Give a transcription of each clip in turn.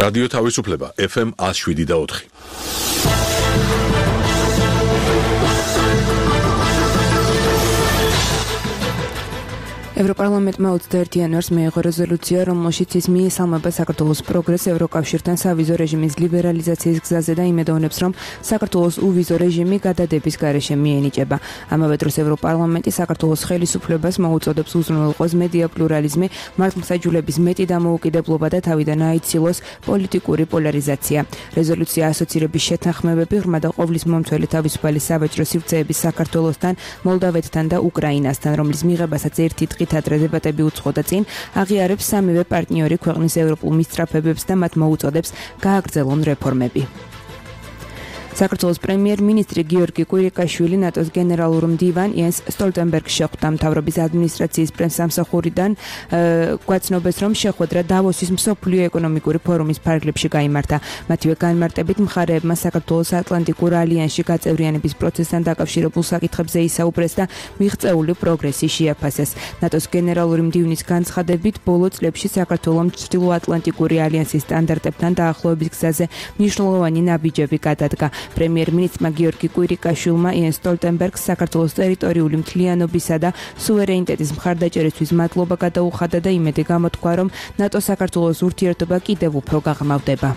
რადიო თავისუფლება FM 107.4. ევროპარლამენტმა 21 იანვარს მიიღო რეზოლუცია, რომელშიც ის მიესალმება საქართველოს პროგრესს ევროკავშირთან სავიზო რეჟიმის ლიბერალიზაციის გზაზე და იმედოვნებს, რომ საქართველოს უვიზო რეჟიმი გადადების გარეშე მიენიჭება. ამავე დროს ევროპარლამენტი საქართველოს ხელისუფლებას მოუწოდებს უზრუნველყოს მედია პლურალიზმი, მართლმსაჯულების მეტი დამოუკიდებლობა და თავიდან აიცილოს პოლიტიკური პოლარიზაცია. რეზოლუცია ასოცირების შეთანხმებები ღრმა და ყოვლის მომთველი თავისუფალი სავაჭრო სივრცეების საქართველოსთან, მოლდავეთთან და უკრაინასთან, რომლის მიღებასაც ერთი დღით ადრე დებატები უძღოდა წინ, აღიარებს სამივე პარტნიორი ქვეყნის ევროპულ მისწრაფებებს და მათ მოუწოდებს გააგრძელონ რეფორმები. საქართველოს პრემიერ-მინისტრი გიორგი კვირიკაშვილი ნატოს გენერალურ მდივან იენს სტოლტენბერგს შეხვდა. მთავრობის ადმინისტრაციის პრესსამსახურიდან გვაცნობას, რომ შეხვედრა დავოსის მსოფლიო ეკონომიკური ფორუმის ფარგლებში გაიმართა. მათივე განმარტებით მხარეებმა საქართველოს ატლანტიკურ ალიანსში გაწევრიანების პროცესთან დაკავშირებულ საკითხებზე ისაუბრეს და მიღწეული პროგრესი შეაფასეს. ნატოს გენერალური მდივნის განცხადებით, ბოლო წლებში საქართველომ ჩრდილოატლანტიკური ალიანსის სტანდარტებთან დაახლოების გზაზე მნიშვნელოვანი ნაბიჯები გადადგა. პრემიერ-მინისტრმა გიორგი კვირიკაშვილმა იენს სტოლტენბერგს საქართველოს ტერიტორიული მთლიანობისა და სუვერენიტეტის მხარდაჭერისთვის მადლობა გადაუხადა და იმედი გამოთქვა, რომ ნატო-საქართველოს ურთიერთობა კიდევ უფრო გაღრმავდება.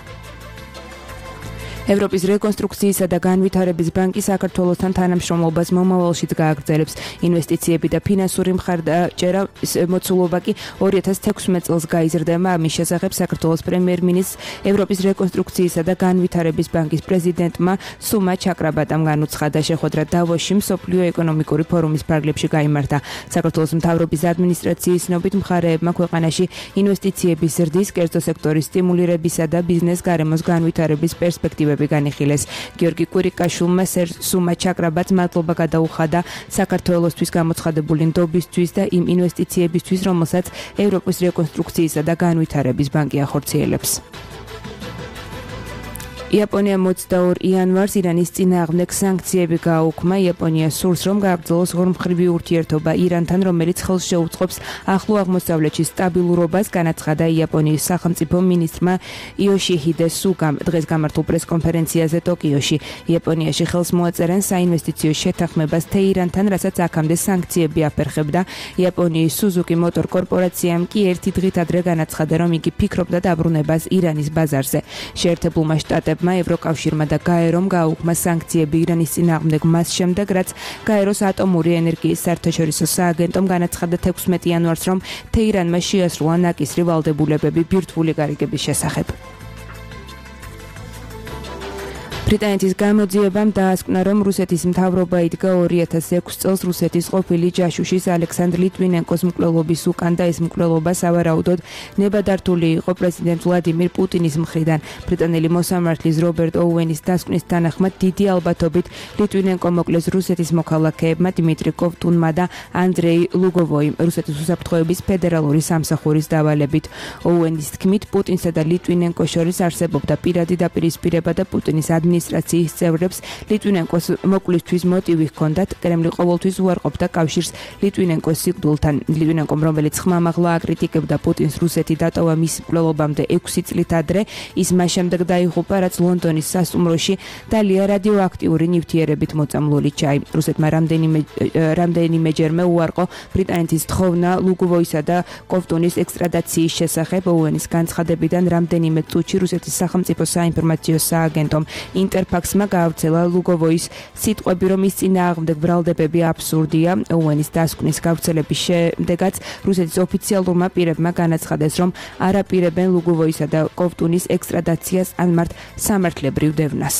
ევროპის რეკონსტრუქციისა და განვითარების ბანკი საქართველოსთან თანამშრომლობას მომავალშიც გააგრძელებს. ინვესტიციები და ფინანსური მხარდაჭერის მოცულობა კი 2016 წელს გაიზრდება. ამის შესახებ საქართველოს პრემიერ-მინისტრს ევროპის რეკონსტრუქციისა და განვითარების ბანკის პრეზიდენტმა სუმა ჩაკრაბატამ განუცხადა. შეხვედრა დავოსში მსოფლიო ეკონომიკური ფორუმის ფარგლებში გაიმართა. საქართველოს მთავრობის ადმინისტრაციის ცნობით მხარეებმა ქვეყანაში ინვესტიციების ზრდის, კერძო სექტორის სტიმულირებისა და ბიზნეს გარემოს განვითარების პერსპექტივები განიხილეს. გიორგი კვირიკაშვილმა სუმა ჩაკრაბატს მადლობა გადაუხადა საქართველოსთვის გამოცხადებული ნდობისთვის და იმ ინვესტიციებისთვის, რომელსაც ევროპის რეკონსტრუქციისა და განვითარების ბანკი ახორციელებს. იაპონია 22 იანვარს ირანის წინააღმდეგ სანქციები გააუქმა. იაპონია სურს, რომ გააგრძელოს ორმხრივი ურთიერთობა ირანთან, რომელიც ხელს შეუწყობს ახლო აღმოსავლეთში სტაბილურობას, განაცხადა იაპონიის სახელმწიფო მინისტრმა იოშიჰიდე სუგამ დღეს გამართულ პრესკონფერენციაზე ტოკიოში. იაპონიაში ხელს მოაწერენ საინვესტიციო შეთანხმებას თეირანთან, რასაც აქამდე სანქციები აფერხებდა. იაპონიის სუზუკი მოტორ კორპორაციამ კი ერთი დღით ადრე განაცხადა, რომ იგი ფიქრობდა დაბრუნებას ირანის ბაზარზე. შეერთებულმა შტატებმა ევროკავშირმა და გაერომ გააუქმა სანქციები ირანის წინააღმდეგ მას შემდეგ, რაც გაეროს ატომური ენერგიის საერთაშორისო სააგენტომ განაცხადა 16 იანვარს, რომ თეირანმა შეასრულა ნაკისრი ვალდებულებები ბირთვული გარიგების შესახებ. ბრიტანეთის გამოძიებამ დაასკვნა, რომ რუსეთის მთავრობა იდგა 2006 წელს რუსეთის ყოფილი ჯაშუშის ალექსანდრ ლიტვინენკოს მკვლელობის უკან და ეს მკვლელობა სავარაუდოდ ნებადართული იყო პრეზიდენტ ვლადიმირ პუტინის მხრიდან. ბრიტანელი მოსამართლის რობერტ ოუენის დასკვნის თანახმად დიდი ალბათობით ლიტვინენკო მოკლეს რუსეთის მოქალაქეებმა დიმიტრი კოვტუნმა და ანდრეი ლუგოვოიმ რუსეთის უსაფრთხოების ფედერალური სამსახურის დავალებით. ოუენის თქმით, პუტინსა და ლიტვინენკოს შორის არსებობდა პირადი დაპირისპირება და პუტინის ადმინისტრაციის წევრებს ლიტვინენკოს მოკლისთვის მოტივი ჰქონდათ. კრემლი ყოველთვის უარყოფდა კავშირს ლიტვინენკოს სიკვდილთან. ლიტვინენკომ, რომელიც ხმამაღლა აკრიტიკებდა პუტინს რუსეთი დატოვა მის მკვლელობამდე 6 წლით ადრე, ის მას შემდეგ დაიღუპა, რაც ლონდონის სასტუმროში დალია რადიოაქტიური ნივთიერებით მოწამლული ჩაი. რუსეთმა რამდენიმეჯერმე უარყო ბრიტანეთის თხოვნა ლუგოვოისა და კოვტუნის ექსტრადაციის შესახებ. ოუენის განცხადებიდან რამდენიმე წუთში რუსეთის სახელმწიფო საინფორმაციო სააგენტომ ინტერფაქსმა გაავრცელა ლუგოვოის სიტყვები, რომ ის წინააღმდეგ ბრალდებები აბსურდია. ოუენის დასკვნის გავრცელების შემდეგაც რუსეთის ოფიციალურმა პირებმა განაცხადეს, რომ არ აპირებენ ლუგოვოისა და კოვტუნის ექსტრადაციას ან მართ სამართლებრივ დევნას.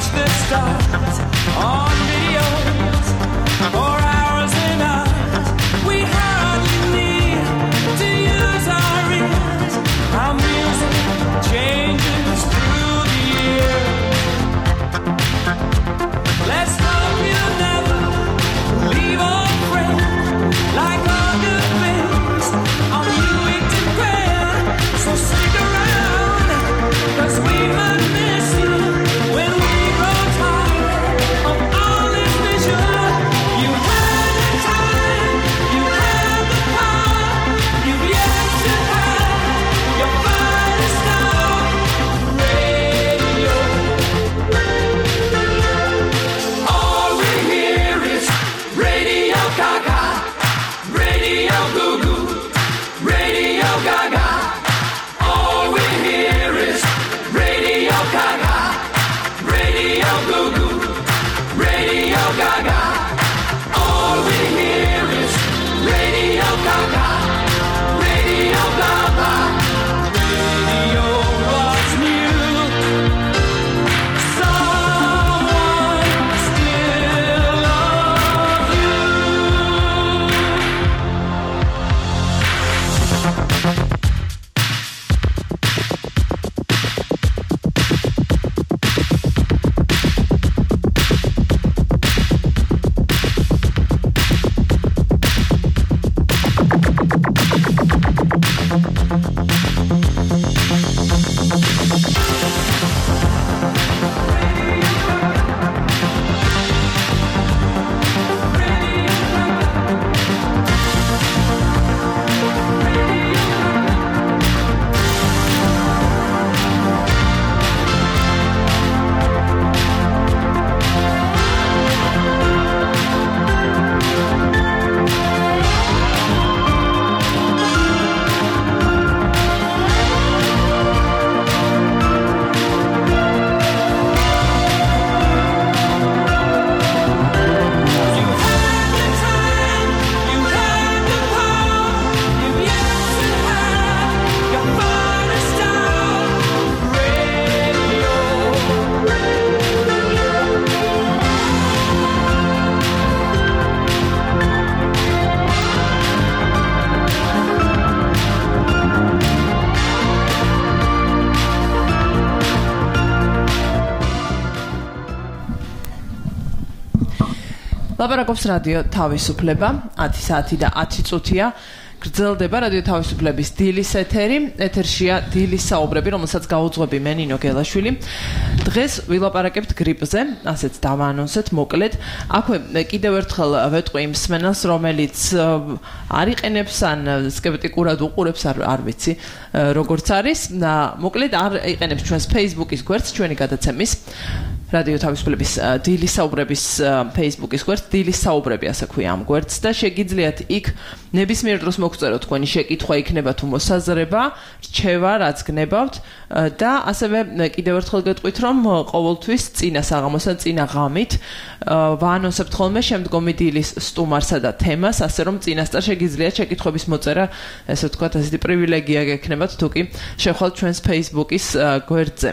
the stars on videos for hours and hours. We hardly need to use our ears. Our music changes through the year. Let's hope you never leave our friend. Like all good things, on you we depend. So stick around, 'cause we might miss you when we grow tired of all this vision. You had the time, you had the power, you've yet to have your finest hour. Radio. All we hear is Radio Gaga, Radio Goo Goo, Radio Gaga. All we hear is Radio Gaga, Radio Goo Goo, Radio Gaga. All we hear is Radio Gaga, Radio Gaga. Radio was new. Someone still loves you. ლაპარაკობს რადიო თავისუფლება 10 საათი და 10 წუთია გრძელდება რადიო თავისუფლების დილის ეთერი ეთერშია დილის საუბრები რომელსაც გაუძღვები მე ნინო გელაშვილი დღეს ვილაპარაკებთ გრიპზე ასეც დავაანონსეთ მოკლედ აქვე კიდევ ერთხელ ვეტყვი იმ მსმენელს რომელიც არ იყენებს ან სკეპტიკურად უყურებს არ ვიცი როგორც არის მოკლედ არ იყენებს ჩვენს Facebook-ის გვერდს ჩვენი გადაცემის რადიო თავისუფლების დილის საუბრების Facebook-ის გვერდს დილის საუბრები ასე ქვია ამ გვერდს და შეგიძლიათ იქ ნებისმიერ დროს მოგწეროთ თქვენი შეკითხვა იქნება თუ მოსაზრება რჩევა რაც გნებავთ და ასევე კიდევ ერთხელ გეტყვით რომ ყოველთვის წინა საღამოს ან წინა ღამით ვაანონსებთ ხოლმე შემდგომი დილის სტუმარსა და თემას ასე რომ წინასწარ შეგიძლიათ შეკითხვების მოწერა ესე ვთქვათ ასეთი პრივილეგია გექნებათ თუ კი შევხვალთ ჩვენს Facebook-ის გვერდზე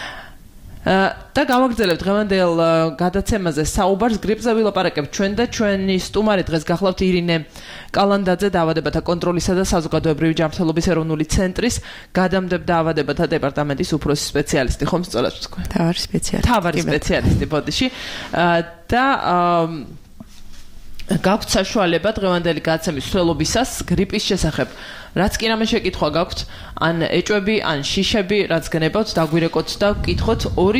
და გავაგრძელებთ დღევანდელ გადაცემაზე საუბარს გრიპზე ვილაპარაკებთ ჩვენ და ჩვენი სტუმარი დღეს გახლავთ ირინე კალანდაძე დაავადებათა კონტროლისა და საზოგადოებრივი ჯანმრთელობის ეროვნული ცენტრის გადამდებდა დაავადებათა დეპარტამენტის უფროსი სპეციალისტი ხომ სწორად ვთქვი თავარი სპეციალისტი ბოდიში და გაქვთ საშუალება დღევანდელი გადაცემის მსვლელობისას გრიპის შესახებ რაც კი რამე შეკითხვა გაქვთ ან ეჭვები ან შიშები რაც გნებავთ დაგვირეკოთ და ვკითხოთ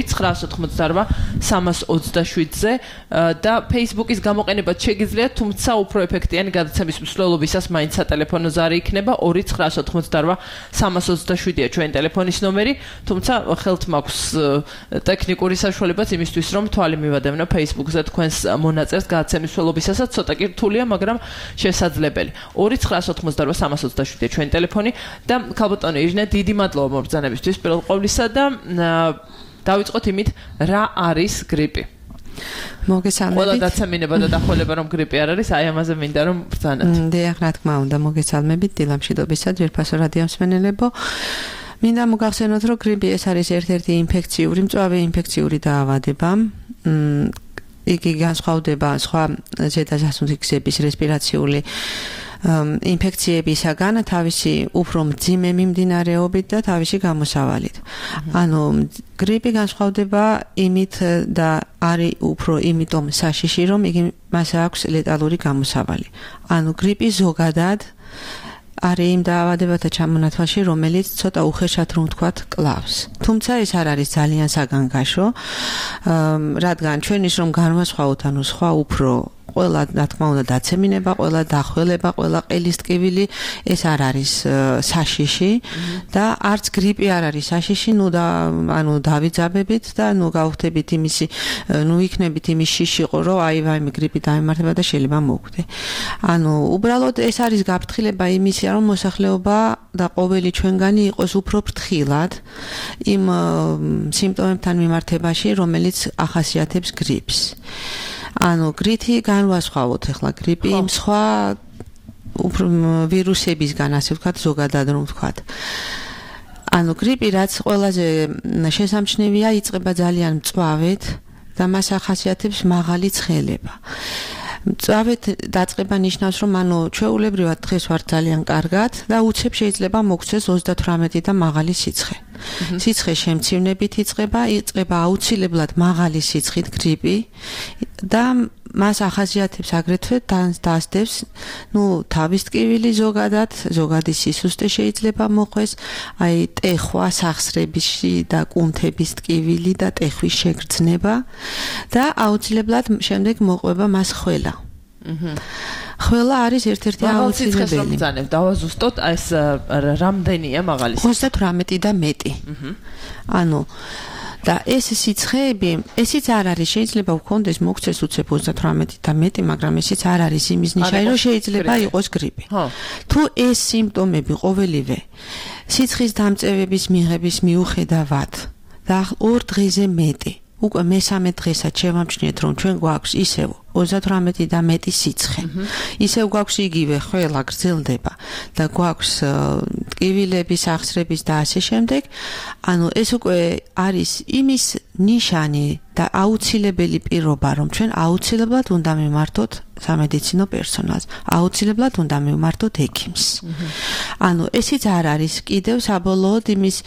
2988-327-ზე და Facebook-ის გამოყენებაც შეგიძლიათ თუმცა უფრო ეფექტიანი გადაცემის მსვლელობისას მაინც სატელეფონო ზარი იქნება 2988-327-ია ჩვენი ტელეფონის ნომერი თუმცა ხელთ მაქვს ტექნიკური საშუალებაც იმისთვის რომ თვალი მივადევნო Facebook-ზე თქვენს მონაწერს გადაცემის მსვლელობისასაც ცოტა კი რთულია მაგრამ შესაძლებელი 2988-327 ჩვენი ტელეფონი და ქალბატონო ირინე დიდი მადლობა მობრძანებისთვის პირველ ყოვლისა და დავიწყოთ იმით რა არის გრიპი მოგესალმებით. ყველა დაცემინება და დახველება რომ გრიპი არ არის, აი ამაზე მინდა რომ ბრძანოთ. დიახ, რა თქმა უნდა, მოგესალმებით დილამშვიდობისა, ძვირფასო რადიო მსმენელებო. მინდა მოგახსენოთ, რომ გრიპი ეს არის ერთ-ერთი ინფექციური, მწვავე ინფექციური დაავადება. იგი განსხვავდება სხვა ზედაზასუნთი გზების რესპირაციული ინფექციებისაგან თავისი უფრო მძიმე მიმდინარეობით და თავისი გამოსავალით. ანუ გრიპი განსხვავდება იმით და არის უფრო იმიტომ საშიში, რომ იგი მას აქვს ლეტალური გამოსავალი. ანუ გრიპი ზოგადად არის იმ დაავადებათა ჩამონათვალში, რომელიც ცოტა უხეშად რომ ვთქვათ, კლავს. თუმცა ეს არ არის ძალიან საგანგაშო, რადგან ჩვენის რომ განვასხვაოთ, ანუ სხვა უფრო ყველა რა თქმა უნდა დაცემინება, ყველა დახველება, ყველა ყელის ტკივილი ეს არ არის საშიში და არც გრიპი არ არის საშიში, ანუ დავიძაბებით და გავხდებით იმისი, იქნებით იმის შიშიყო, რომ აი გრიპი დაემართება და შეიძლება მოგვდე. ანუ უბრალოდ ეს არის გაფრთხილება იმისა, რომ მოსახლეობა და ყოველი ჩვენგანი იყოს უფრო ფრთხილად იმ სიმპტომებთან მიმართებაში, რომელიც ახასიათებს გრიპს. ანუ გრიპი განვასხვაოთ ახლა გრიპი იმ სხვა ვირუსებისგან, ასე ვთქვათ, ზოგადად რომ ვთქვათ. ანუ გრიპი რაც ყველაზე შესამჩნევია, იწყება ძალიან მწვავედ და მას ახასიათებს მაღალი ცხელება. მწვავედ დაწყება ნიშნავს, რომ ანუ ჩვეულებრივად დღეს ვარ ძალიან კარგად და უცებ შეიძლება მოგცეს 38 და მაღალი სიცხე. სიცხე შემცირნებით იწყება აუცილებლად მაღალი სიცხით გრიპი და მას ახასიათებს აგრეთვე დასდევს, თავის ტკივილი ზოგადი სისუსტე შეიძლება მოყვეს, აი ტეხვა სახსრებიში და კუნთების ტკივილი და ტეხვის შეგრძნება და აუცილებლად შემდეგ მოყვება მას ხველა. ხველა არის ერთ-ერთი აუცილებელი. დავაზუსტოთ, ეს რამდენია მაღალი სიცხე? 38 და მეტი. ანუ და ეს სიცხეები, ესიც არ არის, შეიძლება ვქონდეს მოგცეს უცებ 38 და მეტი, მაგრამ ესიც არ არის იმის ნიშანი, რომ შეიძლება იყოს გრიპი. თუ ეს სიმპტომები ყოველივე სიცხის დამწევების მიღების მიუხედავად და 2 დღეზე მეტი, უკვე მესამე დღესაც შევამჩნიეთ, რომ ჩვენ გვაქვს ისევ 38 და მეტი სიცხე. ისევ გვაქვს იგივე ხველა გრძელდება და გვაქვს ტკივილების, ახსრების და ასე შემდეგ. ანუ ეს უკვე არის იმის ნიშანი და აუცილებელი პირობა, რომ ჩვენ აუცილებლად უნდა მივმართოთ სამედიცინო პერსონალს. აუცილებლად უნდა მივმართოთ ექიმს. ანუ ესიც არ არის კიდევ საბოლოოდ იმის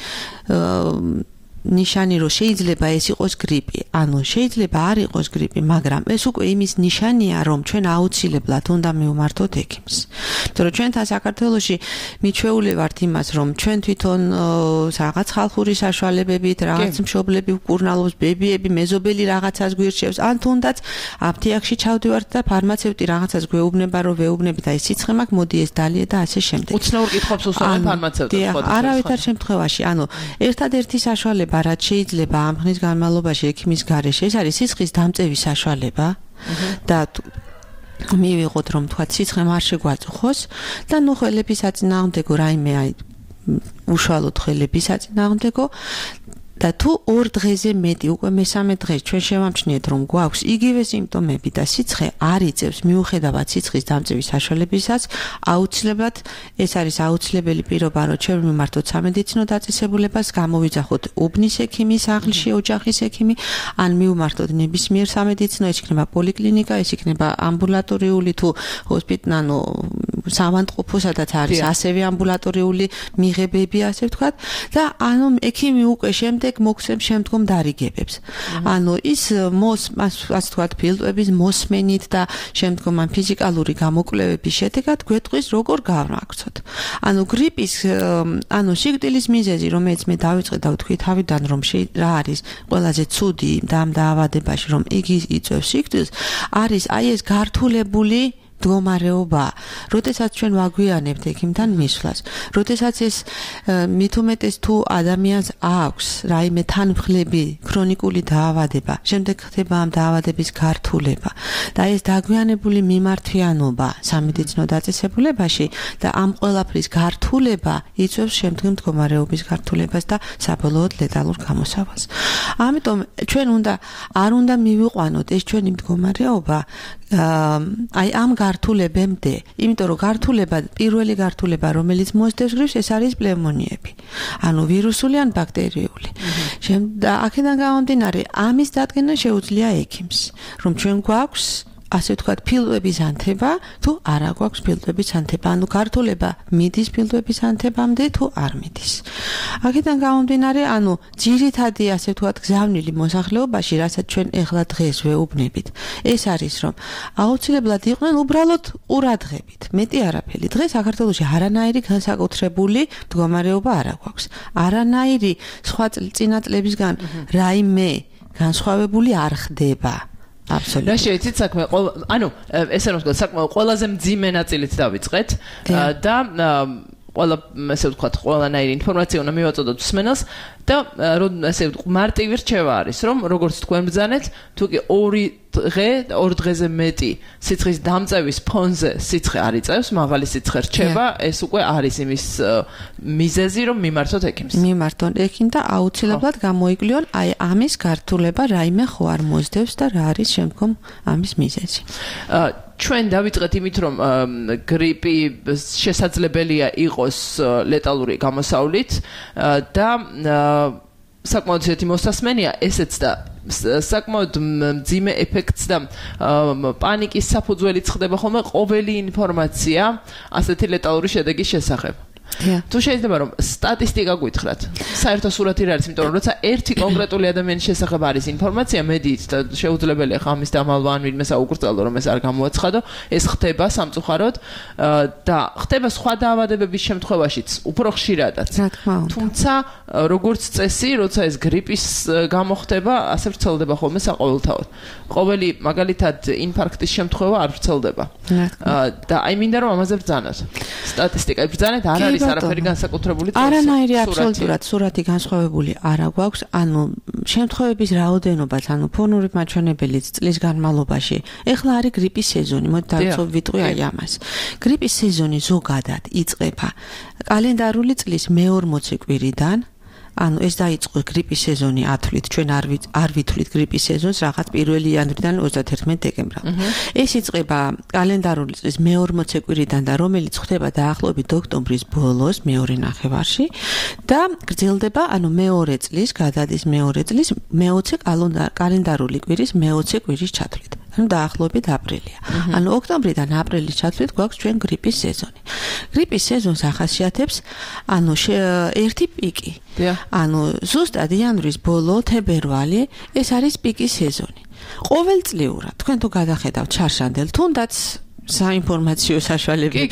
ნიშანი, რომ შეიძლება ეს იყოს გრიპი. ანუ შეიძლება არ იყოს გრიპი, მაგრამ ეს უკვე იმის ნიშანია, რომ ჩვენ აუცილებლად უნდა მივმართოთ ექიმს. იმიტომ რომ ჩვენთან საქართველოში მიჩვეული ვართ იმას, რომ ჩვენ თვითონ რაღაც ხალხური საშუალებებით, რაღაც მშობლები ვკურნალობს, ბებიები, მეზობელი რაღაცას გვირჩევს, ან თუნდაც აფთიაქში ჩავდივართ და ფარმაცევტი რაღაცას გვეუბნება, რომ ვეუბნებით, აი სიცხე მაქვს, მოდი ეს დალია და ასე შემდეგ. უცნაურ კითხვებს უსვამენ ფარმაცევტებს. არავითარ შემთხვევაში, ანუ ერთადერთი საშუალება რაც შეიძლება ამ ხნის განმავლობაში ექიმის გარეშე, ეს არის სიცხის დამწევის საშუალება და მივიღოთ, რომ თქვა სიცხე არ შეგვაწუხოს და ხელების საწინააღმდეგო რაიმე აი უშუალოდ ხელების საწინააღმდეგო და თუ 2 დღეზე მეტი, უკვე მესამე დღეს ჩვენ შევამჩნიეთ, რომ გვაქვს იგივე სიმპტომები და სიცხე არ იწევს მიუხედავად სიცხის დამწევის საშუალებისას, აუცილებლად ეს არის აუცილებელი პირობა, რომ ჩვენ მიმართოთ სამედიცინო დაწესებულებას, გამოვიძახოთ უბნის ექიმი, სახლში ოჯახის ექიმი, ან მივმართოთ ნებისმიერ სამედიცინო, ეს იქნება პოლიკლინიკა, ეს იქნება ამბულატორიული თუ ჰოსპიტალი, საავადმყოფო, სადაც არის ასევე ამბულატორიული მიღებები, ასე ვთქვათ, და ანუ ექიმი უკვე შემდეგ მოგცემს შემდგომ დარიგებებს. ანუ ის ასე ვთქვათ, ფილტვების მოსმენით და შემდგომ ამ ფიზიკალური გამოკვლევების შედეგად გვეტყვის როგორ გავმაგცოთ. ანუ გრიპის, ანუ სიკვდილის მიზეზი, რომელიც მე დავიწყე და ვთქვი თავიდან, რომ რა არის ყველაზე ცუდი ამ დაავადებაში, რომ იგი იწვევს სიკვდილს, არის აი ეს გართულებული მდგომარეობა, როდესაც ჩვენ ვაგვიანებთ ექიმთან მისვლას, როდესაც ეს მით უმეტეს თუ ადამიანს აქვს რაიმე თანმხლები, ქრონიკული დაავადება, შემდეგ ხდება ამ დაავადების გართულება და ეს დაგვიანებული მიმართვიანობა სამედიცინო დაწესებულებაში და ამ ყველაფრის გართულება იწვევს შემდგომ მდგომარეობის გართულებას და საბოლოოდ ლეტალურ გამოსავალს. ამიტომ ჩვენ არ უნდა მივიყვანოთ ეს ჩვენი მდგომარეობა აი ამ გართულებამდე, იმიტომ რომ პირველი გართულება, რომელიც მოსდევს გრიპს, ეს არის პნევმონიები. ანუ ვირუსული ან ბაქტერიული. და აქედან გამომდინარე, ამის დადგენა შეუძლია ექიმს, რომ ჩვენ გვაქვს ასე ვთქვათ, ფილტვების ანთება, თუ არა გვაქვს ფილტვების ანთება, ანუ გართულება მიდის ფილტვების ანთებამდე თუ არ მიდის. აქედან გამომდინარე, ანუ ძირითადი ასე ვთქვათ, გზავნილი მოსახლეობაში, რასაც ჩვენ ეხლა დღეს ვეუბნებით, ეს არის, რომ აუცილებლად იყვნენ უბრალოდ ყურადღებით, მეტი არაფერი. დღეს საქართველოში არანაირი განსაკუთრებული მდგომარეობა არ გვაქვს. არანაირი სხვა წინა წლებისგან რაიმე განსხვავებული არ ხდება. Absolutely. რა შეიძლება საქმე, ანუ ესე რომ ვთქვათ, საქმე ყველაზე მძიმე ნაწილით დავიწყეთ და ყველა ესე ვთქვათ, ყველანაირი ინფორმაცია უნდა მივაწოდოთ მსმენელს და რომ ესე მარტივი რჩევა არის, რომ როგორც თქვენ ბრძანეთ, თუ კი 2 დღეზე მეტი სიცხის დამწევის ფონზე სიცხე არ იწევს, მაღალი სიცხე რჩება, ეს უკვე არის იმის მიზეზი, რომ მიმართოთ ექიმს. მიმართონ ექიმ და აუცილებლად გამოიკვლიონ აი ამის გართულება რაიმე ხო არ მოსდევს და რა არის შემდგომ ამის მიზეზი. ჩვენ დავიწყეთ იმით, რომ გრიპი შესაძლებელია იყოს ლეტალური გამოსავლით და საკმაოდ ისეთი მოსასმენია ესეც და საკმაოდ მძიმე ეფექტს და პანიკის საფუძველიც ხდება ხოლმე ყოველი ინფორმაცია ასეთი ლეტალური შედეგის შესახებ. თუ შეიძლება რომ სტატისტიკა გითხრათ, საერთო სურათი რა არის, იმიტომ რომ როცა ერთი კონკრეტული ადამიანის შესახებ არის ინფორმაცია მედიით და შეუძლებელია ხამის დამალვა ან ვინმე საუკრძალო რომ ეს არ გამოაცხადო, ეს ხდება სამწუხაროდ და ხდება სხვა დაავადებების შემთხვევაშიც, უფრო ხშირადაც. თუმცა როგორც წესი, როცა ეს გრიპის გამო ხდება, ასე ვრცელდება ხოლმე საყოველთაოდ. ყოველი მაგალითად ინფარქტის შემთხვევა არ ვრცელდება. და აი მინდა რომ ამაზე ბრძანოთ. სტატისტიკა ბრძანეთ, არ არის არაფერი განსაკუთრებული წესი. არანაირი აბსოლუტურად სურათი განსხვავებული არა გვაქვს, ანუ შემთხვევების რაოდენობაც, ანუ ფონური მაჩვენებელიც წლის განმავლობაში. ეხლა არის გრიპის სეზონი, მოდი დავიწყოთ ვიტყვი აი ამას. გრიპის სეზონი ზოგადად იწყება კალენდარული წლის მე-40 კვირიდან. ანუ ეს დაიწყო გრიპის სეზონი ათვლით, ჩვენ არ ვითვლით გრიპის სეზონს რაღაც 1 იანვრიდან 31 დეკემბრამდე. ეს იწყება კალენდარული წლის მე-40 კვირიდან და რომელიც ხდება დაახლოებით ოქტომბრის ბოლოს მეორე ნახევარში და გრძელდება, ანუ მეორე წლის, გადადის მეორე წლის მე-20 კალენდარული კვირის მე-20 კვირის ჩათვლით. ანუ დაახლოებით აპრილია. ანუ ოქტომბრიდან აპრილის ჩათვლით გვაქვს ჩვენ გრიპის სეზონი. გრიპის სეზონს ახასიათებს, ანუ ერთი პიკი. ანუ ზუსტად იანვრის ბოლო, თებერვალი, ეს არის პიკის სეზონი. ყოველწლიურად, თქვენ თუ გადახედავთ შარშანდელ, თუნდაც საინფორმაციო საშუალებებს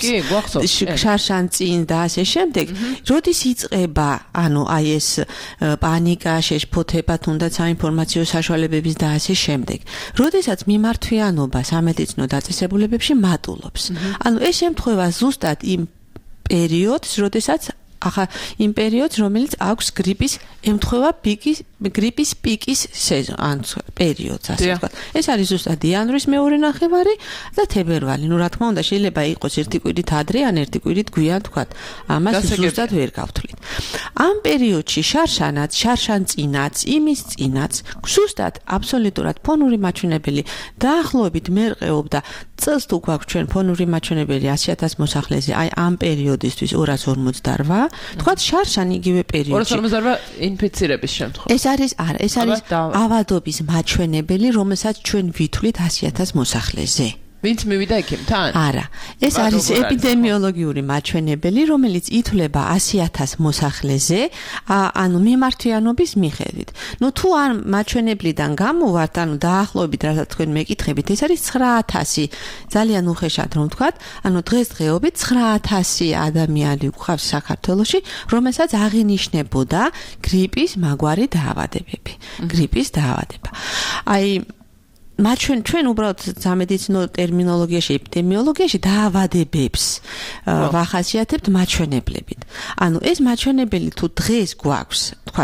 შარშან წინ და ასე შემდეგ, როდის იწყება, ანუ აი ეს პანიკა, შეშფოთება, თუნდაც საინფორმაციო საშუალებების და ასე შემდეგ. როდესაც მიმართვიანობა სამედიცინო დაწესებულებებში მატულობს. ანუ ეს შემთხვევა ზუსტად იმ პერიოდს, როდესაც იმ პერიოდს, რომელიც აქვს გრიპის ემთხვევა გრიპის პიკის სეზონი, ან პერიოდს, ასე ვთქვათ. ეს არის ზუსტად იანვრის მეორე ნახევარი და თებერვალი. ნუ რა თქმა უნდა, შეიძლება იყოს ერთი კვირით ადრე, ან ერთი კვირით გვიან, ვთქვათ. ამას ზუსტად ვერ გავთვლით. ამ პერიოდში შარშან წინაც, იმის წინაც, ზუსტად აბსოლუტურად ფონური მაჩვენებელი დაახლოებით მერყეობდა წელს თუ გვაქვს ჩვენ ფონური მაჩვენებელი 100,000 მოსახლეზე, აი ამ პერიოდისთვის 248 თქვათ შარშან იგივე პერიოდში 248 ინფიცირების შემთხვევა. ეს არის ავადობის მაჩვენებელი, რომელსაც ჩვენ ვითვლით 100,000 მოსახლეზე. ვინც მივიდა ექიმთან? არა. ეს არის ეპიდემიოლოგიური მაჩვენებელი, რომელიც ითვლება 100,000 მოსახლეზე, ანუ მიმართვიანობის მიხედვით. ნუ თუ არ მაჩვენებლიდან გამოვართ, ანუ დაახლოებით რასაც თქვენ მეკითხებით, ეს არის 9,000. ძალიან უხეშად რომ ვთქვათ, ანუ დღესდღეობით 9,000 ადამიანი გვყავს საქართველოში, რომელსაც აღინიშნებოდა გრიპის მაგვარი დაავადებები. გრიპის დაავადება. აი ჩვენ უბრალოდ სამედიცინო ტერმინოლოგიაში, ეპიდემიოლოგიაში დაავადებებს ვახასიათებთ მაჩვენებლებით. ანუ ეს მაჩვენებელი თუ დღეს გვაქვს, თქვა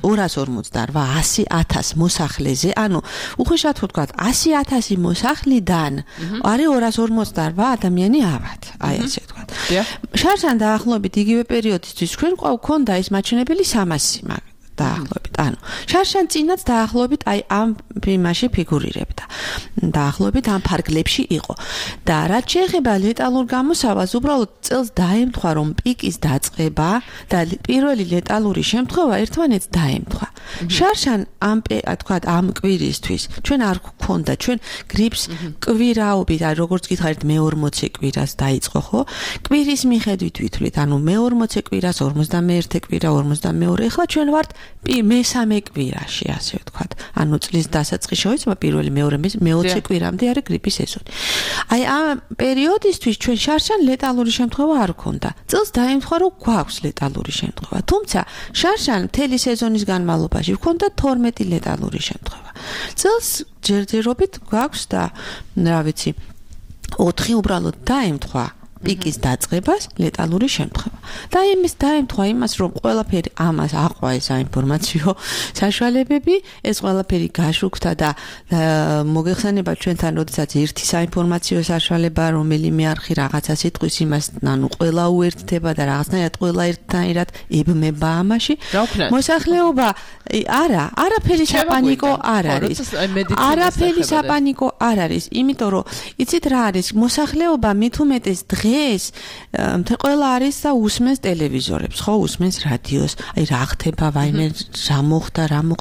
248 100,000 მოსახლეზე, ანუ უხეშად ვთქვათ 100,000 მოსახლიდან არის 248 ადამიანი ავად, აი ესე ვთქვათ. შარშან დაახლოებით იგივე პერიოდისთვის ჩვენ გვქონდა ეს მაჩვენებელი 300 და დაახლოებით. ანუ შარშან წინაც დაახლოებით აი ამ იმაში ფიგურირებდა. დაახლოებით ამ ფარგლებში იყო. და რაც შეეხება ლეტალურ გამოსავალს, უბრალოდ წელს დაემთხვა, რომ პიკის დაწყება და პირველი ლეტალური შემთხვევა ერთმანეთს დაემთხვა. შარშან ამ ამ კვირისთვის ჩვენ არ გვქონდა, ჩვენ გრიპს კვირაობით, აი როგორც გითხარით მე-40 კვირას დაიწყო, ხო? კვირის მიხედვით ვითვლით, ანუ მე-40 კვირას, 51 კვირა, 52, ეხლა ჩვენ ვართ მე-3 კვირაში, ასე ვთქვათ. ანუ წლის დასაწყისში შეიცვა პირველი, მეორე, მე-20 კვირამდე არის გრიპის სეზონი. აი ამ პერიოდისთვის ჩვენ შარშან ლეტალური შემთხვევა არ გქონდა. წელს დაემთხვა, რომ გვაქვს ლეტალური შემთხვევა. თუმცა შარშან მთელი სეზონის განმავლობაში გვქონდა 12 ლეტალური შემთხვევა. წელს ჯერჯერობით გვაქვს და რა ვიცი 4 უბრალოდ დაემთხვა პიკის დაწყებას ლეტალური შემთხვევა. და იმის დაემთხვა იმას, რომ ყველაფერი ამას აყვა ეს საინფორმაციო საშუალებები, ეს ყველაფერი გაშუქდა და მოგეხსენება ჩვენთან, როდესაც ერთი საინფორმაციო საშუალება, რომელიმე არხი რაღაცა სიტყვის იმას, ანუ ყველა უერთდება და რაღაცნაირად ყველა ერთნაირად ებმება ამაში. მოსახლეობა არაფერი საპანიკო არ არის. არაფერი საპანიკო არ არის, იმიტომ რომ იცით რა არის, მოსახლეობა მით უმეტეს დღეს ყველა არის და უსმენს ტელევიზორებს, ხო, უსმენს რადიოს, აი რა ხდება, ვაიმე რა მოხდა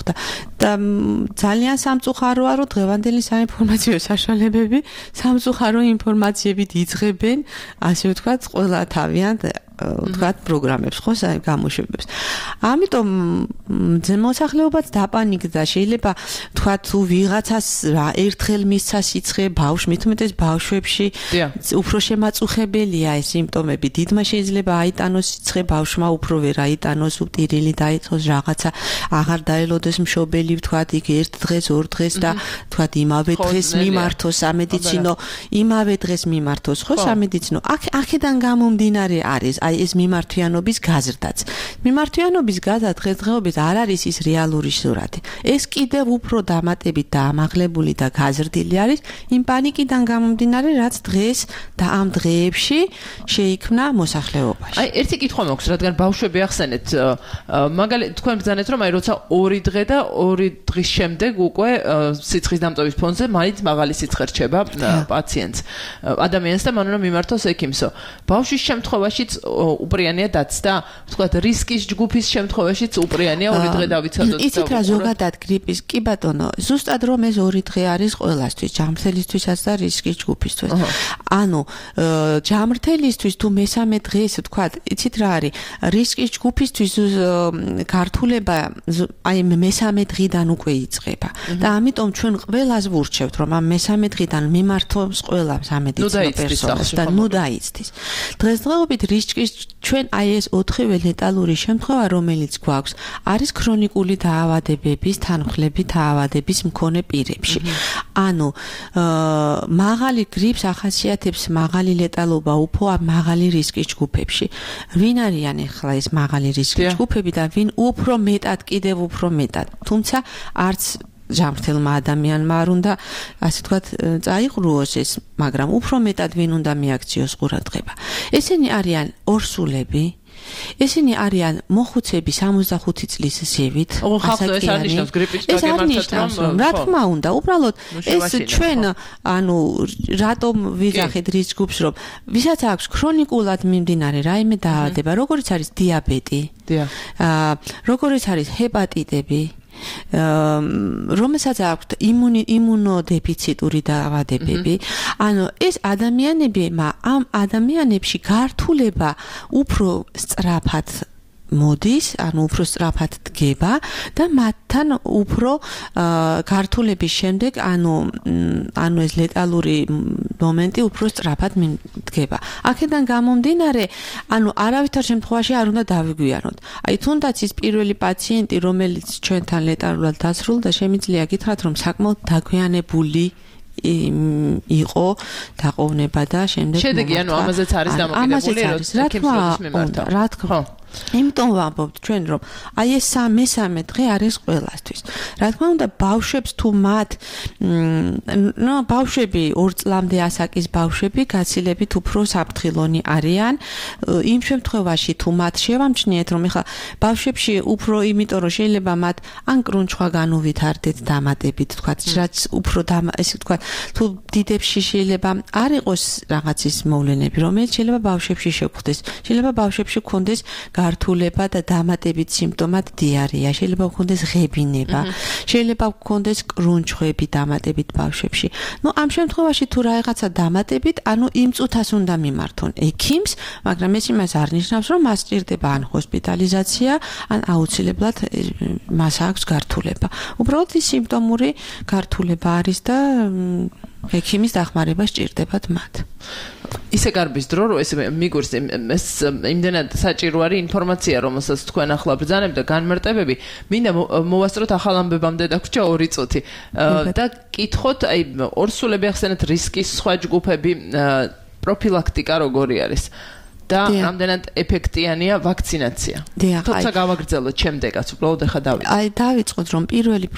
და ძალიან სამწუხაროა, რომ დღევანდელი საინფორმაციო საშუალებები სამწუხარო ინფორმაციებით იძღებენ, ასე ვთქვათ, ყველა თავიანთ ვთქვათ პროგრამებს, ხო, გამოშვებებს. ამიტომ მოსახლეობაც დაპანიკდა, შეიძლება ვთქვათ, თუ ვიღაცას რა ერთხელ მისცა სიცხე მით უმეტეს ბავშვებში უფრო შემაწუხებელია ეს სიმპტომები. დიდმა შეიძლება აიტანოს სიცხე, ბავშვმა უფრო ვერ აიტანოს, უპტირილი დაიწყოს რაღაცა, აღარ დაელოდეს მშობელი, ვთქვათ, იქ ერთ დღეს, ორ დღეს და ვთქვათ, იმავე დღეს მიმართოს სამედიცინო, იმავე დღეს მიმართოს, ხო, სამედიცინო. აქედან გამომდინარე არის აი ეს მიმართვიანობის გაზრდაც. მიმართვიანობის გაზრდა დღესდღეობით არ არის ის რეალური სურათი. ეს კიდევ უფრო დამატებით და ამაღლებული და გაზრდილი არის იმ პანიკიდან გამომდინარე, რაც დღეს და ამ დღეებში შეიქმნა მოსახლეობაში. აი ერთი კითხვა მაქვს, რადგან ბავშვები ახსენეთ, მაგალითად თქვენ ბრძანეთ, რომ აი როცა 2 დღე და 2 დღის შემდეგ უკვე სიცხის დამწვევის ფონზე მაინც მაღალი სიცხე რჩება პაციენტს, ადამიანს და მან უნდა მიმართოს ექიმსო. ბავშვის შემთხვევაშიც უპრიანია დაცდა, ვთქვათ, რისკის ჯგუფის შემთხვევაშიც უპრიანია 2 დღე დავიცადოთ. იცით რა, ზოგადად გრიპის, კი ბატონო, ზუსტად რომ ეს 2 დღე არის ყველასთვის, ჯამრთელისთვისაც და რისკის ჯგუფისთვის. ანუ ჯამრთელისთვის თუ მე-3 დღეს, ვთქვათ, იცით რა არის, რისკის ჯგუფისთვის გართულება აი მე-3 დღიდან უკვე იწყება. და ამიტომ ჩვენ ყველას ვურჩევთ, რომ ამ მე-3 დღიდან მიმართოს ყველა სამედიცინო პერსონალს და ნუ დაიცდის. დღესდღეობით რისკის ჩვენ აი ეს 4-ვე ლეტალური შემთხვევა, რომელიც გვაქვს, არის ქრონიკული დაავადებების, თანხმლებით დაავადების მქონე პირებში. ანუ მაღალი გრიპს ახასიათებს მაღალი ლეტალობა უფრო მაღალი რისკის ჯგუფებში. ვინ არიან ახლა ეს მაღალი რისკის ჯგუფები და ვინ უფრო მეტად, კიდევ უფრო მეტად. თუმცა არც ჯამრთელმა ადამიანმა არ უნდა, ასე ვთქვათ, წაიყრუოს ეს, მაგრამ უფრო მეტად ვინ უნდა მიაქციოს ყურადღება. ესენი არიან ორსულები, ესენი არიან მოხუცები 65 წლის ზევით. ეს არ ნიშნავს გრიპის გაგემართათ, რა თქმა უნდა, უბრალოდ ეს ჩვენ, ანუ რატომ ვიძახით რისკ ჯგუფს, რომ ვისაც აქვს ქრონიკულად მიმდინარე რაიმე დაავადება, როგორიც არის დიაბეტი, როგორიც არის ჰეპატიტები, რომელსაც აქვთ იმუნოდეფიციტური დაავადებები, ანუ ეს ადამიანები, ამ ადამიანებში გართულება უფრო სწრაფად მოდის, ანუ უფრო სწრაფად დგება და მათთან უფრო გართულების შემდეგ, ანუ ეს ლეტალური მომენტი უფრო სწრაფად დგება. აქედან გამომდინარე, ანუ არავითარ შემთხვევაში არ უნდა დავიგვიანოთ. აი თუნდაც ის პირველი პაციენტი, რომელიც ჩვენთან ლეტალურად დასრულდა, შემიძლია გითხრათ, რომ საკმაოდ დაგვიანებული იყო დაყოვნება და შემდეგ შედეგი, ანუ ამაზეც არის დამოკიდებული, რა თქმა უნდა. იმიტომ ვამბობთ ჩვენ რომ აი ეს მესამე დღე არის ყველასთვის. Რა თქმა უნდა ბავშვებს თუ მათ ბავშვები 2 წლამდე ასაკის ბავშვები გაცილებით უფრო საფრთხილონი არიან იმ შემთხვევაში თუ მათ შევამჩნიეთ რომ ეხლა ბავშვებში უფრო იმიტომ რომ შეიძლება მათ ან კრუნჩხვა განუვითარდეთ დამატებით თქვათ რაც უფრო ესე თქვათ თუ დიდებში შეიძლება არ იყოს რაღაცის მოვლენები რომელიც შეიძლება ბავშვებში შეგხვდეს შეიძლება ბავშვებში გქონდეს გართულება და დამატებით სიმპტომად დიარეა შეიძლება გქონდეს ღებინება შეიძლება გქონდეს კრუნჩხვები დამატებით ბავშვებში ნუ ამ შემთხვევაში თუ რაღაცა დამატებით ანუ იმ წუთას უნდა მიმართონ ექიმს მაგრამ ეს იმას არ ნიშნავს რომ მას სჭირდება ან ჰოსპიტალიზაცია ან აუცილებლად მას აქვს გართულება უბრალოდ ის სიმპტომური გართულება არის და ექიმის დახმარება სჭირდებათ მათ ისე გარბის დრო რომ ეს მიგურს ეს იმდენად საჭირო არის ინფორმაცია რომელსაც თქვენ ახლა ბრძანებთ და განმარტებები მინდა მოვასწროთ ახალ ამბებამდე დაგვრჩა 2 წუთი და კითხოთ აი ორსულები ახსენეთ რისკის სხვა ჯგუფები პროფილაქტიკა როგორი არის და რამდენად ეფექტიანია ვაქცინაცია. თუმცა გავაგრძელოთ შემდეგაც, უბრალოდ ახლა დავიწყოთ. აი დავიწყოთ რომ პირველი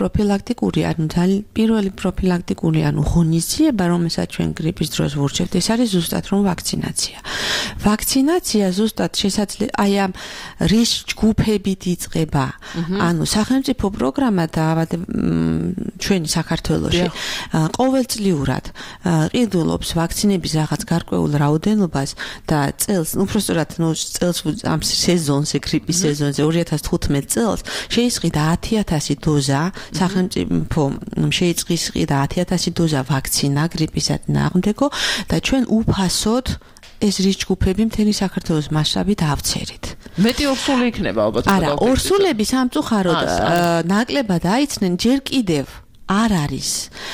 პროფილაქტიკური ანუ ღონისძიება, რომელსაც ჩვენ გრიპის დროს ვურჩევთ, ეს არის ზუსტად რომ ვაქცინაცია. ვაქცინაცია ზუსტად შესაძლოა აი ამ რისკ ჯგუფებით იწყება. ანუ სახელმწიფო პროგრამა დაავადeb ჩვენი საქართველოში ყოველწლიურად ყიდულობს ვაქცინების რაღაც გარკვეულ რაოდენობას და წელს უпростоრად წელს ამ სეზონზე გრიპის სეზონზე 2015 წელს შეისყიდა 10,000 დოზა სახელმწიფო შეისყიდა 10,000 დოზა ვაქცინა გრიპისად ნაღმდეგო და ჩვენ უფასოდ ეს რისკ ჯგუფები მთელი საქართველოს მასშტაბით ავცერით. მეტი ორსული იქნება ალბათ. არა, ორსულები სამწუხაროდ ნაკლებად აიცნენ ჯერ კიდევ არ არის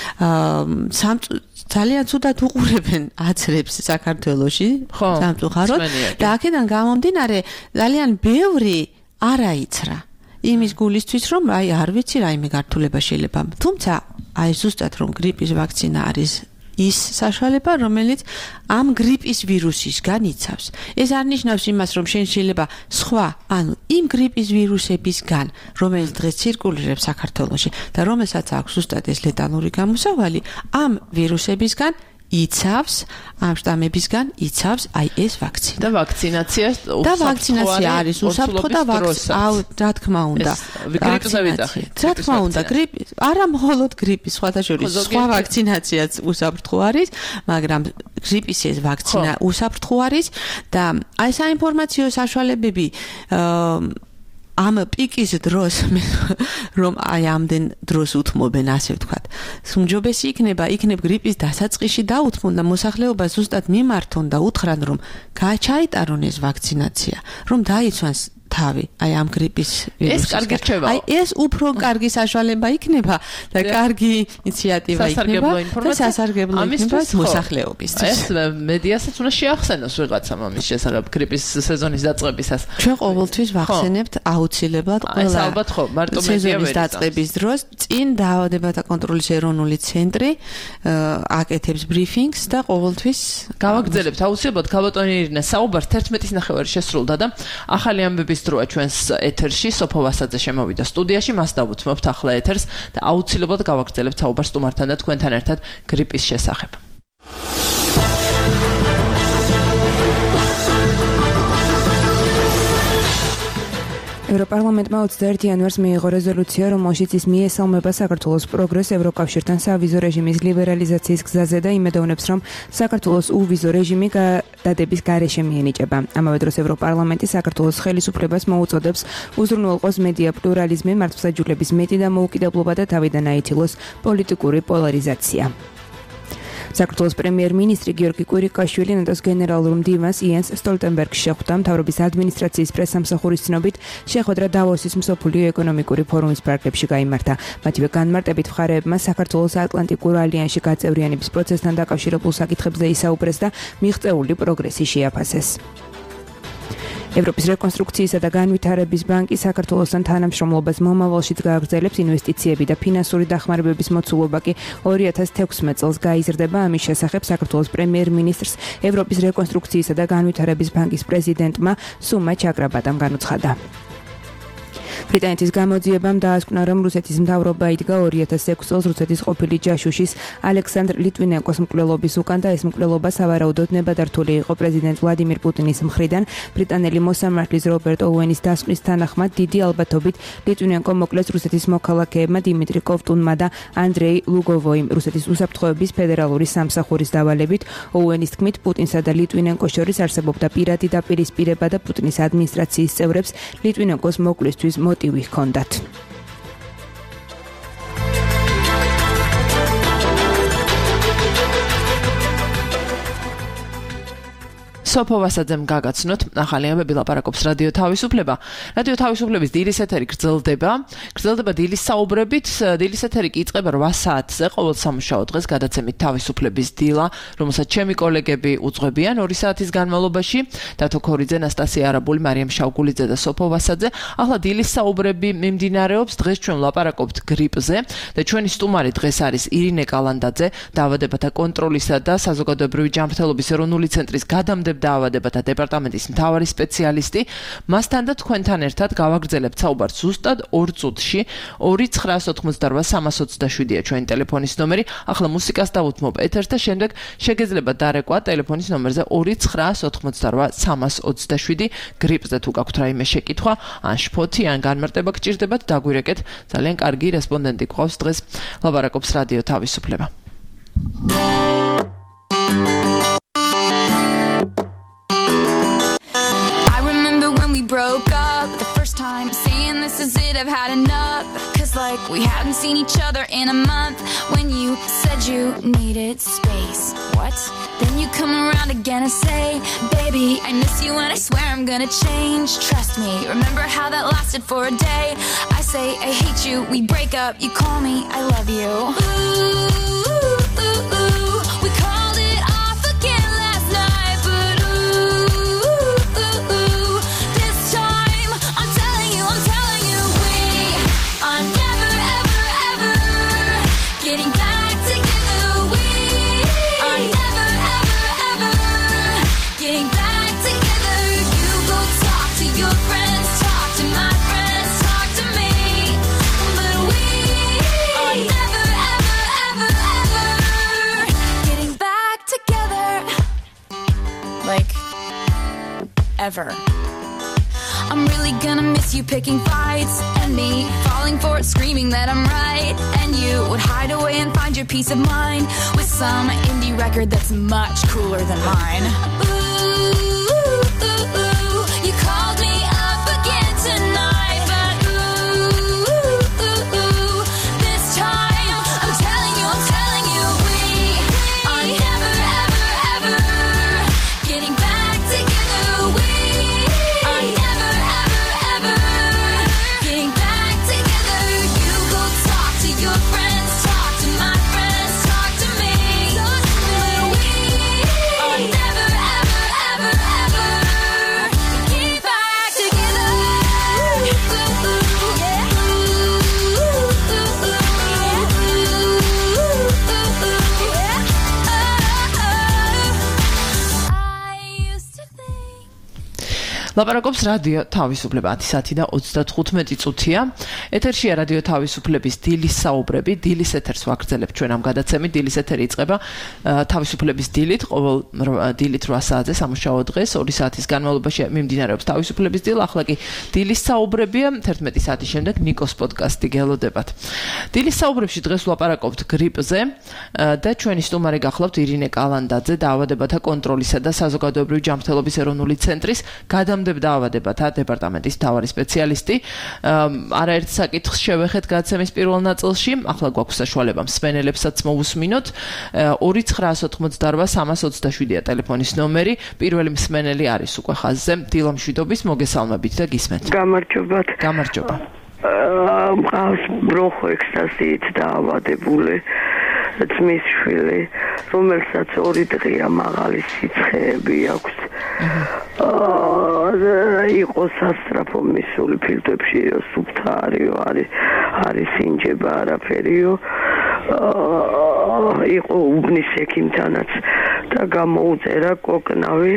ძალიან ცუდად უყურებენ აცრებს საქართველოში სამწუხაროდ და აქედან გამომდინარე ძალიან ბევრი არ აიცრა იმის გულისთვის რომ აი არ ვიცი რაიმე გართულება შეიძლება თუმცა აი ზუსტად რომ გრიპის ვაქცინა არის ის საშუალება რომელიც ამ გრიპის ვირუსისგან იცავს ეს არ ნიშნავს იმას რომ შენ შეიძლება სხვა ანუ იმ გრიპის ვირუსებისგან რომელიც დღეს ცირკულირებს საქართველოში და რომელსაც აქვს ზუსტად ეს ლეტალური გამოსავალი ამ ვირუსებისგან იცავს ამ შტამებისგან იცავს აი ეს ვაქცინა და ვაქცინაცია არის უსაფრთხო და რა თქმა უნდა რა თქმა უნდა გრიპის არა მხოლოდ გრიპის სხვათა შორის სხვა ვაქცინაციაც უსაფრთხო არის მაგრამ გრიპის ეს ვაქცინა უსაფრთხო არის და აი საინფორმაციო საშუალებები ამ პიკის დროს რომ აი ამდენ დროს უთმობენ ასე ვთქვათ. უმჯობესი იქნებ გრიპის დასაწყისში დაუთმონ და მოსახლეობა ზუსტად მიმართონ და უთხრან რომ გაჩაიტარონ ეს ვაქცინაცია, რომ დაიცვან თავი აი ამ გრიპის ეს კარგი რჩევა. აი ეს უფრო კარგი საშუალება იქნება და კარგი ინიციატივა იქნება და სასარგებლო იქნება მოსახლეობისთვის. ეს მედიასაც უნდა შეახსენოს ვიღაცამ ამის შესახებ გრიპის სეზონის დაწყებისას. ჩვენ ყოველთვის ვახსენებთ აუცილებლად ყველა ალბათ ხო მარტო მედია სეზონის დაწყების დროს წინ დაავადებათა კონტროლის ეროვნული ცენტრი აკეთებს ბრიფინგს და ყოველთვის გავაგრძელებთ აუცილებლად ქალბატონი ირინა საუბარს 11:09 შესრულდა და ახალი ამბების დროა ჩვენს ეთერში სოფო ვასაძე შემოვიდა სტუდიაში მას დავუთმობთ ახლა ეთერს და აუცილებლად გავაგრძელებთ საუბარს სტუმართან და თქვენთან ერთად გრიპის შესახებ. ევროპარლამენტმა 21 იანვარს მიიღო რეზოლუცია, რომელშიც ის მიესალმება საქართველოს პროგრესს ევროკავშირთან სავიზო რეჟიმის ლიბერალიზაციის გზაზე და იმედოვნებს, რომ საქართველოს უვიზო რეჟიმი გადადების გარეშე მიენიჭება. ამავე დროს ევროპარლამენტი საქართველოს ხელისუფლებას მოუწოდებს უზრუნველყოს მედია პლურალიზმი, მართლმსაჯულების მეტი დამოუკიდებლობა და თავიდან აითილოს პოლიტიკური პოლარიზაცია. საქართველოს პრემიერ-მინისტრი გიორგი კვირიკაშვილი ნატოს გენერალურ მდივანს იენს სტოლტენბერგს შეხვდა მთავრობის ადმინისტრაციის პრესსამსახურის ცნობით შეხვედრა დავოსის მსოფლიო ეკონომიკური ფორუმის პარკებში გაიმართა. მათივე განმარტებით მხარეებმა საქართველოს ატლანტიკურ ალიანსში გაწევრიანების პროცესთან დაკავშირებულ საკითხებზე ისაუბრეს და მიღწეული პროგრესი შეაფასეს. ევროპის რეკონსტრუქციისა და განვითარების ბანკი საქართველოსთან თანამშრომლობას მომავალშიც გააგრძელებს, ინვესტიციები და ფინანსური დახმარებების მოცულობა კი 2016 წელს გაიზრდება. ამის შესახებ საქართველოს პრემიერ-მინისტრს ევროპის რეკონსტრუქციისა და განვითარების ბანკის პრეზიდენტმა სუმა ჩაგრაბატამ განუცხადა. ბრიტანეთის გამოძიებამ დაასკვნა, რომ რუსეთის მთავრობა იდგა 2006 წელს რუსეთის ყოფილი ჯაშუშის ალექსანდრ ლიტვინენკოს მკვლელობის უკან და ეს მკვლელობა სავარაუდოდ ნებადართული იყო პრეზიდენტ ვლადიმირ პუტინის მხრიდან. ბრიტანელი მოსამართლის რობერტ ოუენის დასკვნის თანახმად დიდი ალბათობით ლიტვინენკო მოკლეს რუსეთის მოქალაქეებმა დიმიტრი კოვტუნმა და ანდრეი ლუგოვოიმ რუსეთის უსაფრთხოების ფედერალური სამსახურის დავალებით. ოუენის თქმით, პუტინსა და ლიტვინენკოს შორის არსებობდა პირადი დაპირისპირება და პუტინის ადმინისტრაციის წევრებს ლიტვინენკოს მოკლისთვის მოტივი ჰქონდათ. სოფო ვასაძემ გაგაცნოთ ახალი ამბები ლაპარაკობს რადიო თავისუფლება. რადიო თავისუფლების დილის ეთერი გრძელდება დილის საუბრებით. დილის ეთერი კი იწყება 8 საათზე ყოველ სამუშაო დღეს გადაცემით თავისუფლების დილა, რომელსაც ჩემი კოლეგები უძღვებიან 2 საათის განმავლობაში. დათო ქორიძე, ნასტასია არაბული, მარიამ შავგულიძე და სოფო ვასაძე. ახლა დილის საუბრები მიმდინარეობს. დღეს ჩვენ ლაპარაკობთ გრიპზე და ჩვენი სტუმარი დღეს არის ირინე კალანდაძე, დაავადებათა კონტროლისა და საზოგადოებრივი ჯანმრთელობის ეროვნული ცენტრის გადამდებ დაავადებათა დეპარტამენტის მთავარი სპეციალისტი. მასთან და თქვენთან ერთად გავაგრძელებთ საუბარს ზუსტად 2 წუთში. 2-988-327-ია ჩვენი ტელეფონის ნომერი. ახლა მუსიკას დავუთმობ ეთერს და შემდეგ შეგეძლებათ დარეკვა ტელეფონის ნომერზე 2-988-327. გრიპზე თუ გაქვთ რაიმე შეკითხვა, ან შფოთი, ან განმარტება გჭირდებათ, დაგვირეკეთ. ძალიან კარგი რესპონდენტი გვყავს დღეს. ლაპარაკობს რადიო თავისუფლება. Broke up the first time, saying this is it, I've had enough. Cause like we hadn't seen each other in a month. When you said you needed space, what? Then you come around again and say, baby, I miss you and I swear I'm gonna change. Trust me, remember how that lasted for a day? I say I hate you, we break up, you call me, I love you. We called it off again last night, but ever. I'm really gonna miss you picking fights and me falling for it, screaming that I'm right. And you would hide away and find your peace of mind with some indie record that's much cooler than mine. You called me up again tonight, but this time I'm telling you, we are never, ever, ever getting back together. We are never, ever, ever getting back together. You go talk to your friends, talk to my friends, talk to me. But we are never, ever, ever, ever getting back together. I used to think ლაპარაკობს რადიო თავისუფლება 10 საათი და 35 წუთია. ეთერშია რადიო თავისუფლების დილის საუბრები. დილის ეთერს ვაგრძელებთ ჩვენ ამ გადაცემით. დილის ეთერი იწყება თავისუფლების დილით, ყოველ დილით 8 საათზე სამუშაო დღეს 2 საათის განმავლობაში მიმდინარეობს თავისუფლების დილა. ახლა კი დილის საუბრებია. 11 საათის შემდეგ ნიკოს პოდკასტი გელოდებათ. დილის საუბრებში დღეს ვლაპარაკობთ გრიპზე და ჩვენი სტუმარი გახლავთ ირინე კალანდაძე, დაავადებათა კონტროლისა და საზოგადოებრივი ჯანმრთელობის ეროვნული ცენტრის გადამდებ დაავადებათა დეპარტამენტის მთავარი სპეციალისტი. არაერთ საკითხს შევეხეთ გადაცემის პირველ ნაწილში. ახლა გვაქვს საშუალება მსმენელებსაც მოვუსმინოთ. 2-988-327-ია ტელეფონის ნომერი. პირველი მსმენელი არის უკვე ხაზზე. დილა მშვიდობის, მოგესალმებით და გისმენთ. გამარჯობათ. გამარჯობა. მყავს ბროხო ექსტაზიით დაავადებული ძმის შვილი, რომელსაც 2 დღეა მაღალი სიცხეები აქვს. იყო სასწრაფო მისული ფილტვებშიო, სუფთა არისო, არის ინჯება არაფერიო. იყო უბნის ექიმთანაც და გამოუწერა კოკნავი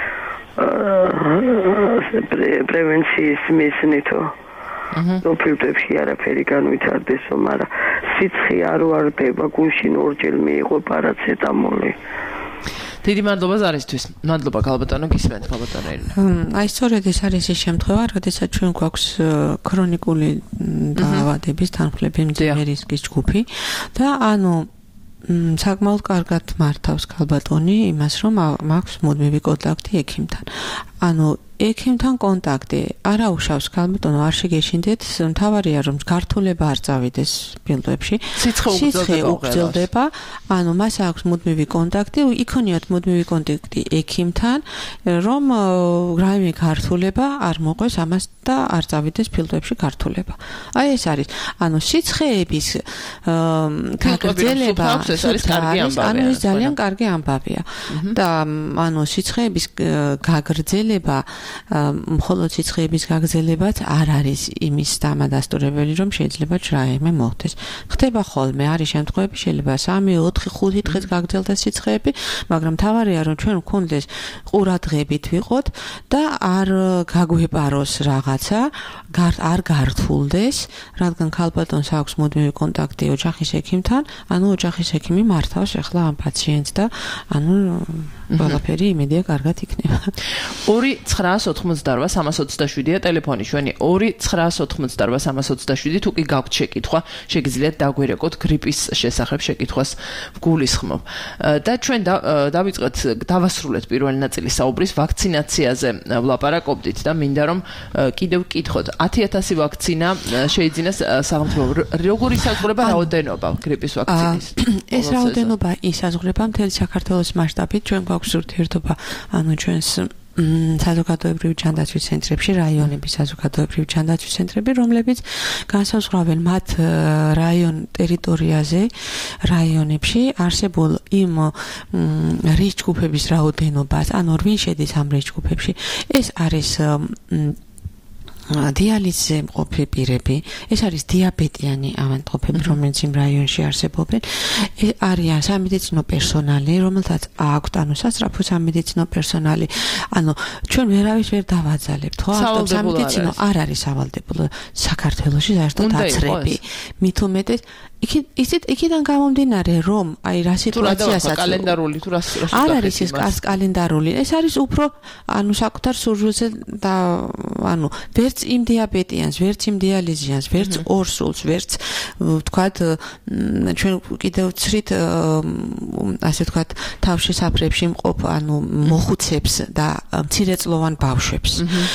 პრევენციის მიზნითო. ფილტვებში არაფერი განვითარდესო, მაგრამ სიცხე არ ვარდება, გულშინ ორჯერ მიიღო პარაცეტამოლი. დიდი მადლობა ზარისთვის. მადლობა ქალბატონო, გისმენთ ქალბატონო ელენა. აი სწორედ ეს არის ის შემთხვევა, როდესაც ჩვენ გვაქვს ქრონიკული დაავადების თანხმლები მძიმე რისკის ჯგუფი და საკმაოდ კარგად მართავს ქალბატონი იმას, რომ მაქვს მუდმივი კონტაქტი ექიმთან. ექიმთან კონტაქტი არა უშავს ქალბატონო, არ შეგეშინდეთ, მთავარია რომ გართულება არ წავიდეს ფილტვებში. სიცხე უგრძელდება, მას აქვს მუდმივი კონტაქტი, იქონიოთ მუდმივი კონტაქტი ექიმთან, რომ რაიმე გართულება არ მოყვეს ამას და არ წავიდეს ფილტვებში გართულება. აი ეს არის, სიცხეების გაგრძელება ეს ძალიან კარგი ამბავია. და სიცხეების გაგრძელება მხოლოდ სიცხეების გაგრძელებაც არ არის იმის დამადასტურებელი, რომ შეიძლება რაიმე მოხდეს. ხდება ხოლმე, არის შემთხვევები, შეიძლება 3, 4, 5 დღეს გაგრძელდეს სიცხეები, მაგრამ მთავარია რომ ჩვენ ვქონდეს ყურადღებით ვიყოთ და არ გაგვეპაროს რაღაცა, არ გართულდეს, რადგან ქალბატონს აქვს მუდმივი კონტაქტი ოჯახის ექიმთან, ოჯახის ექიმი მართავს ახლა ამ პაციენტს და ყველაფერი იმედია კარგად იქნება. 2-988-327-ია ტელეფონი ჩვენი 2-988-327 თუ კი გაქვთ შეკითხვა, შეგიძლიათ დაგვირეკოთ გრიპის შესახებ შეკითხვას გულისხმობ. და ჩვენ დავიწყეთ, დავასრულეთ პირველი ნაწილის საუბრის ვაქცინაციაზე ვლაპარაკობდით და მინდა რომ კიდევ ვკითხოთ 10,000 ვაქცინა შეიძინეს სახელმწიფო. როგორ ისაზღვრება რაოდენობა გრიპის ვაქცინის? ეს რაოდენობა ისაზღვრება მთელი საქართველოს მასშტაბით, ჩვენ გვაქვს ურთიერთობა ჩვენს საზოგადოებრივი ჯანდაცვის ცენტრებში, რაიონების საზოგადოებრივი ჯანდაცვის ცენტრები, რომლებიც განსაზღვრავენ მათ რაიონ ტერიტორიაზე, რაიონებში არსებულ იმ რისკ ჯგუფების რაოდენობას, რვინ შედის ამ რისკ ჯგუფებში. ეს არის დიალიზზე მყოფი პირები, ეს არის დიაბეტიანი ავადმყოფები, რომელიც იმ რაიონში არსებობენ. არიან სამედიცინო პერსონალი, რომელთაც აქვთ სასწრაფო სამედიცინო პერსონალი. ჩვენ ვერავის ვერ დავაძალებთ, ხო? სამედიცინო არ არის სავალდებულო საქართველოში საერთოდ აცრები. მით უმეტეს იქიდან გამომდინარე, რომ რა სიტუაციასაც კალენდარული თუ რას არ არის ეს კალენდარული, ეს არის უფრო საკუთარ სურვილზე და ვერც იმ დიაბეტიანს, ვერც იმ დიალიზიანს, ვერც ორსულს, ვერც ვთქვათ ჩვენ კიდევ ვცრით ასე ვთქვათ თავშესაფრებში მყოფ მოხუცებს და მცირეწლოვან ბავშვებს.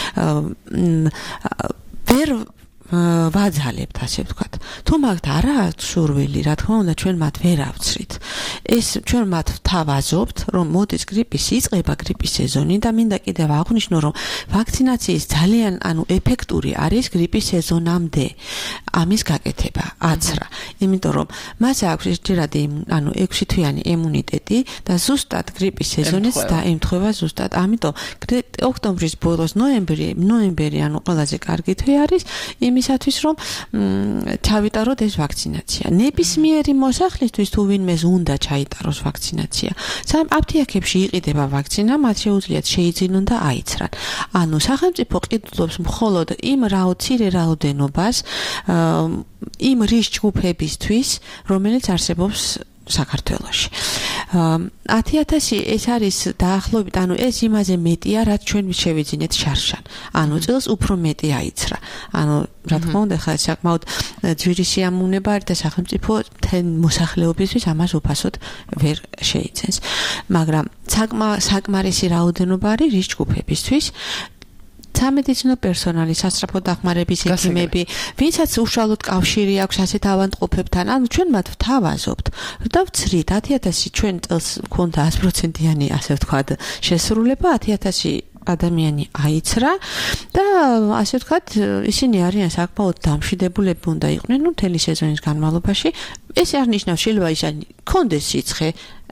ვერ ვაძალებთ, ასე ვთქვათ. თუ მაგთ არა აქვთ სურვილი, რა თქმა უნდა, ჩვენ მათ ვერ ავცრით. ეს ჩვენ მათ ვთავაზობთ, რომ მოდის გრიპის იწყება, გრიპის სეზონი და მინდა კიდევ აღვნიშნო, რომ ვაქცინაციის ძალიან ეფექტური არის გრიპის სეზონამდე ამის გაკეთება, აცრა. იმიტომ რომ მას აქვს ერთჯერადი 6 თვიანი იმუნიტეტი და ზუსტად გრიპის სეზონიც დაემთხვევა ზუსტად. ამიტომ ოქტომბრის ბოლოს ნოემბერი ყველაზე კარგი თვე არის იმისათვის, რომ ჩავიტაროთ ეს ვაქცინაცია. ნებისმიერი მოსახლისთვის თუ ვინმეს უნდა ჩაიტაროს ვაქცინაცია. აფთიაქებში იყიდება ვაქცინა, მათ შეუძლიათ შეიძინონ და აიცრან. სახელმწიფო ყიდულობს მხოლოდ იმ მცირე რაოდენობას იმ რისკ ჯგუფებისთვის, რომელიც არსებობს საქართველოში. 10,000 ეს არის დაახლოებით, ეს იმაზე მეტია, რაც ჩვენ შევიძინეთ შარშან. წელს უფრო მეტი აიცრა. რა თქმა უნდა, ხა საკმაოდ ძვირი სიამოვნება არის და სახელმწიფო მოსახლეობისთვის ამას უფასოდ ვერ შეიძენს. მაგრამ საკმარისი რაოდენობა არის რისკ ჯგუფებისთვის. სამედიცინო პერსონალი, სასწრაფო დახმარების ექიმები, ვინცაც უშუალოდ კავშირი აქვს ასეთ ავადმყოფებთან, ჩვენ მათ ვთავაზობთ და ვცრით 10,000 ჩვენ წელს გვქონდა 100%-იანი, ასე ვთქვათ, შესრულება, 10,000 ადამიანი აიცრა და ასე ვთქვათ, ისინი არიან საკმაოდ დამშვიდებულები უნდა იყვნენ მთელი სეზონის განმავლობაში. ეს არ ნიშნავს, შეიძლება ისინი კონდეს სიცხე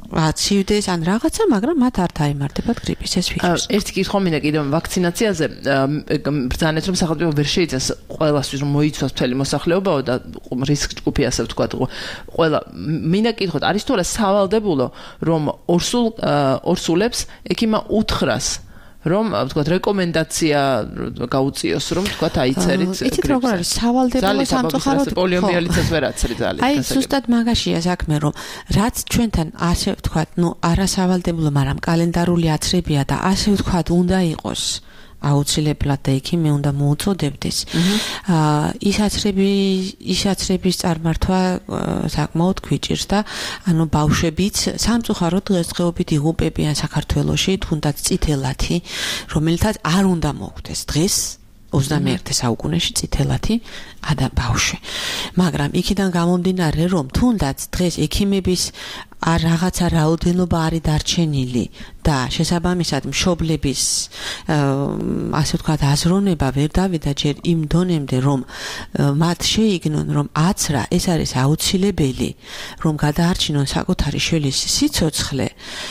ცივდეს ან რაღაცა, მაგრამ მათ არ დაემართებათ გრიპის ეს ვირუსი. ერთი კითხვა მინდა კიდევ ვაქცინაციაზე ბრძანეთ რომ სახელმწიფო ვერ შეიცავს ყველასთვის რომ მოიცვას მთელი მოსახლეობაო და რისკ ჯგუფი ასე ვთქვათ ყველა მინდა კითხოთ არის თუ არა სავალდებულო რომ ორსულებს ექიმა უთხრას რომ ვთქვათ რეკომენდაცია გაუწიოს რომ ვთქვათ აიწერით იცით როგორ არის სავალდებულო სამწუხაროდ პოლიომიელიცას ვერ აცრით ძალიან აი ზუსტად მაგაშია საქმე რომ რაც ჩვენთან ასე ვთქვათ არასავალდებულო მაგრამ კალენდარული აცრებია და ასე ვთქვათ უნდა იყოს აუცილებლად და ექიმი უნდა მოუწოდებდეს. ის აცრების წარმართვა საკმაოდ გვიჭირს და ანუ ბავშვებიც სამწუხაროდ დღესდღეობით იღუპებიან საქართველოში თუნდაც წითელათი, რომელთაც არ უნდა მოხვდეს დღეს 21 საუკუნეში წითელათი ბავშვი. მაგრამ იქიდან გამომდინარე რომ თუნდაც დღეს ექიმების არ რაღაცა რაოდენობა არის დარჩენილი და შესაბამისად მშობლების ასე ვთქვათ აზროვნება ვერ დავიდა ჯერ იმ დონემდე რომ მათ შეიგნონ რომ აცრა ეს არის აუცილებელი რომ გადაარჩინონ საკუთარი შვილის სიცოცხლე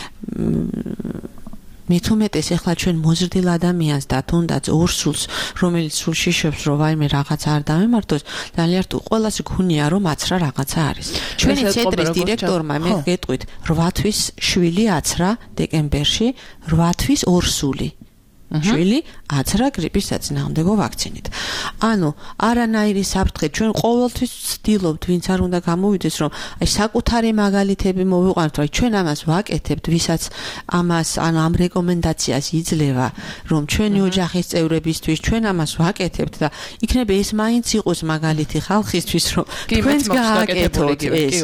მით უმეტეს ახლა ჩვენ მოზრდილ ადამიანს და თუნდაც ორსულს რომელიც სულში შვებს რომ ვაიმე რაღაცა არ დამემართოს ძალიან თუ ყველას გქონია რომ აცრა რაღაცა არის ჩვენი ცენტრის დირექტორმა მე გეტყვით 8 თვის შვილი აცრა დეკემბერში 8 თვის ორსული შვილი აცრა გრიპის საწინააღმდეგო ვაქცინით. ანუ არანაირი საფრთხე ჩვენ ყოველთვის ვცდილობთ ვინც არ უნდა გამოვიდეს რომ აი საკუთარი მაგალითები მოვიყვანოთ რომ ჩვენ ამას ვაკეთებთ ვისაც ამას ანუ ამ რეკომენდაციას იძლევა რომ ჩვენი ოჯახის წევრებისთვის ჩვენ ამას ვაკეთებთ და იქნება ეს მაინც იყოს მაგალითი ხალხისთვის რომ თქვენს გააკეთოთ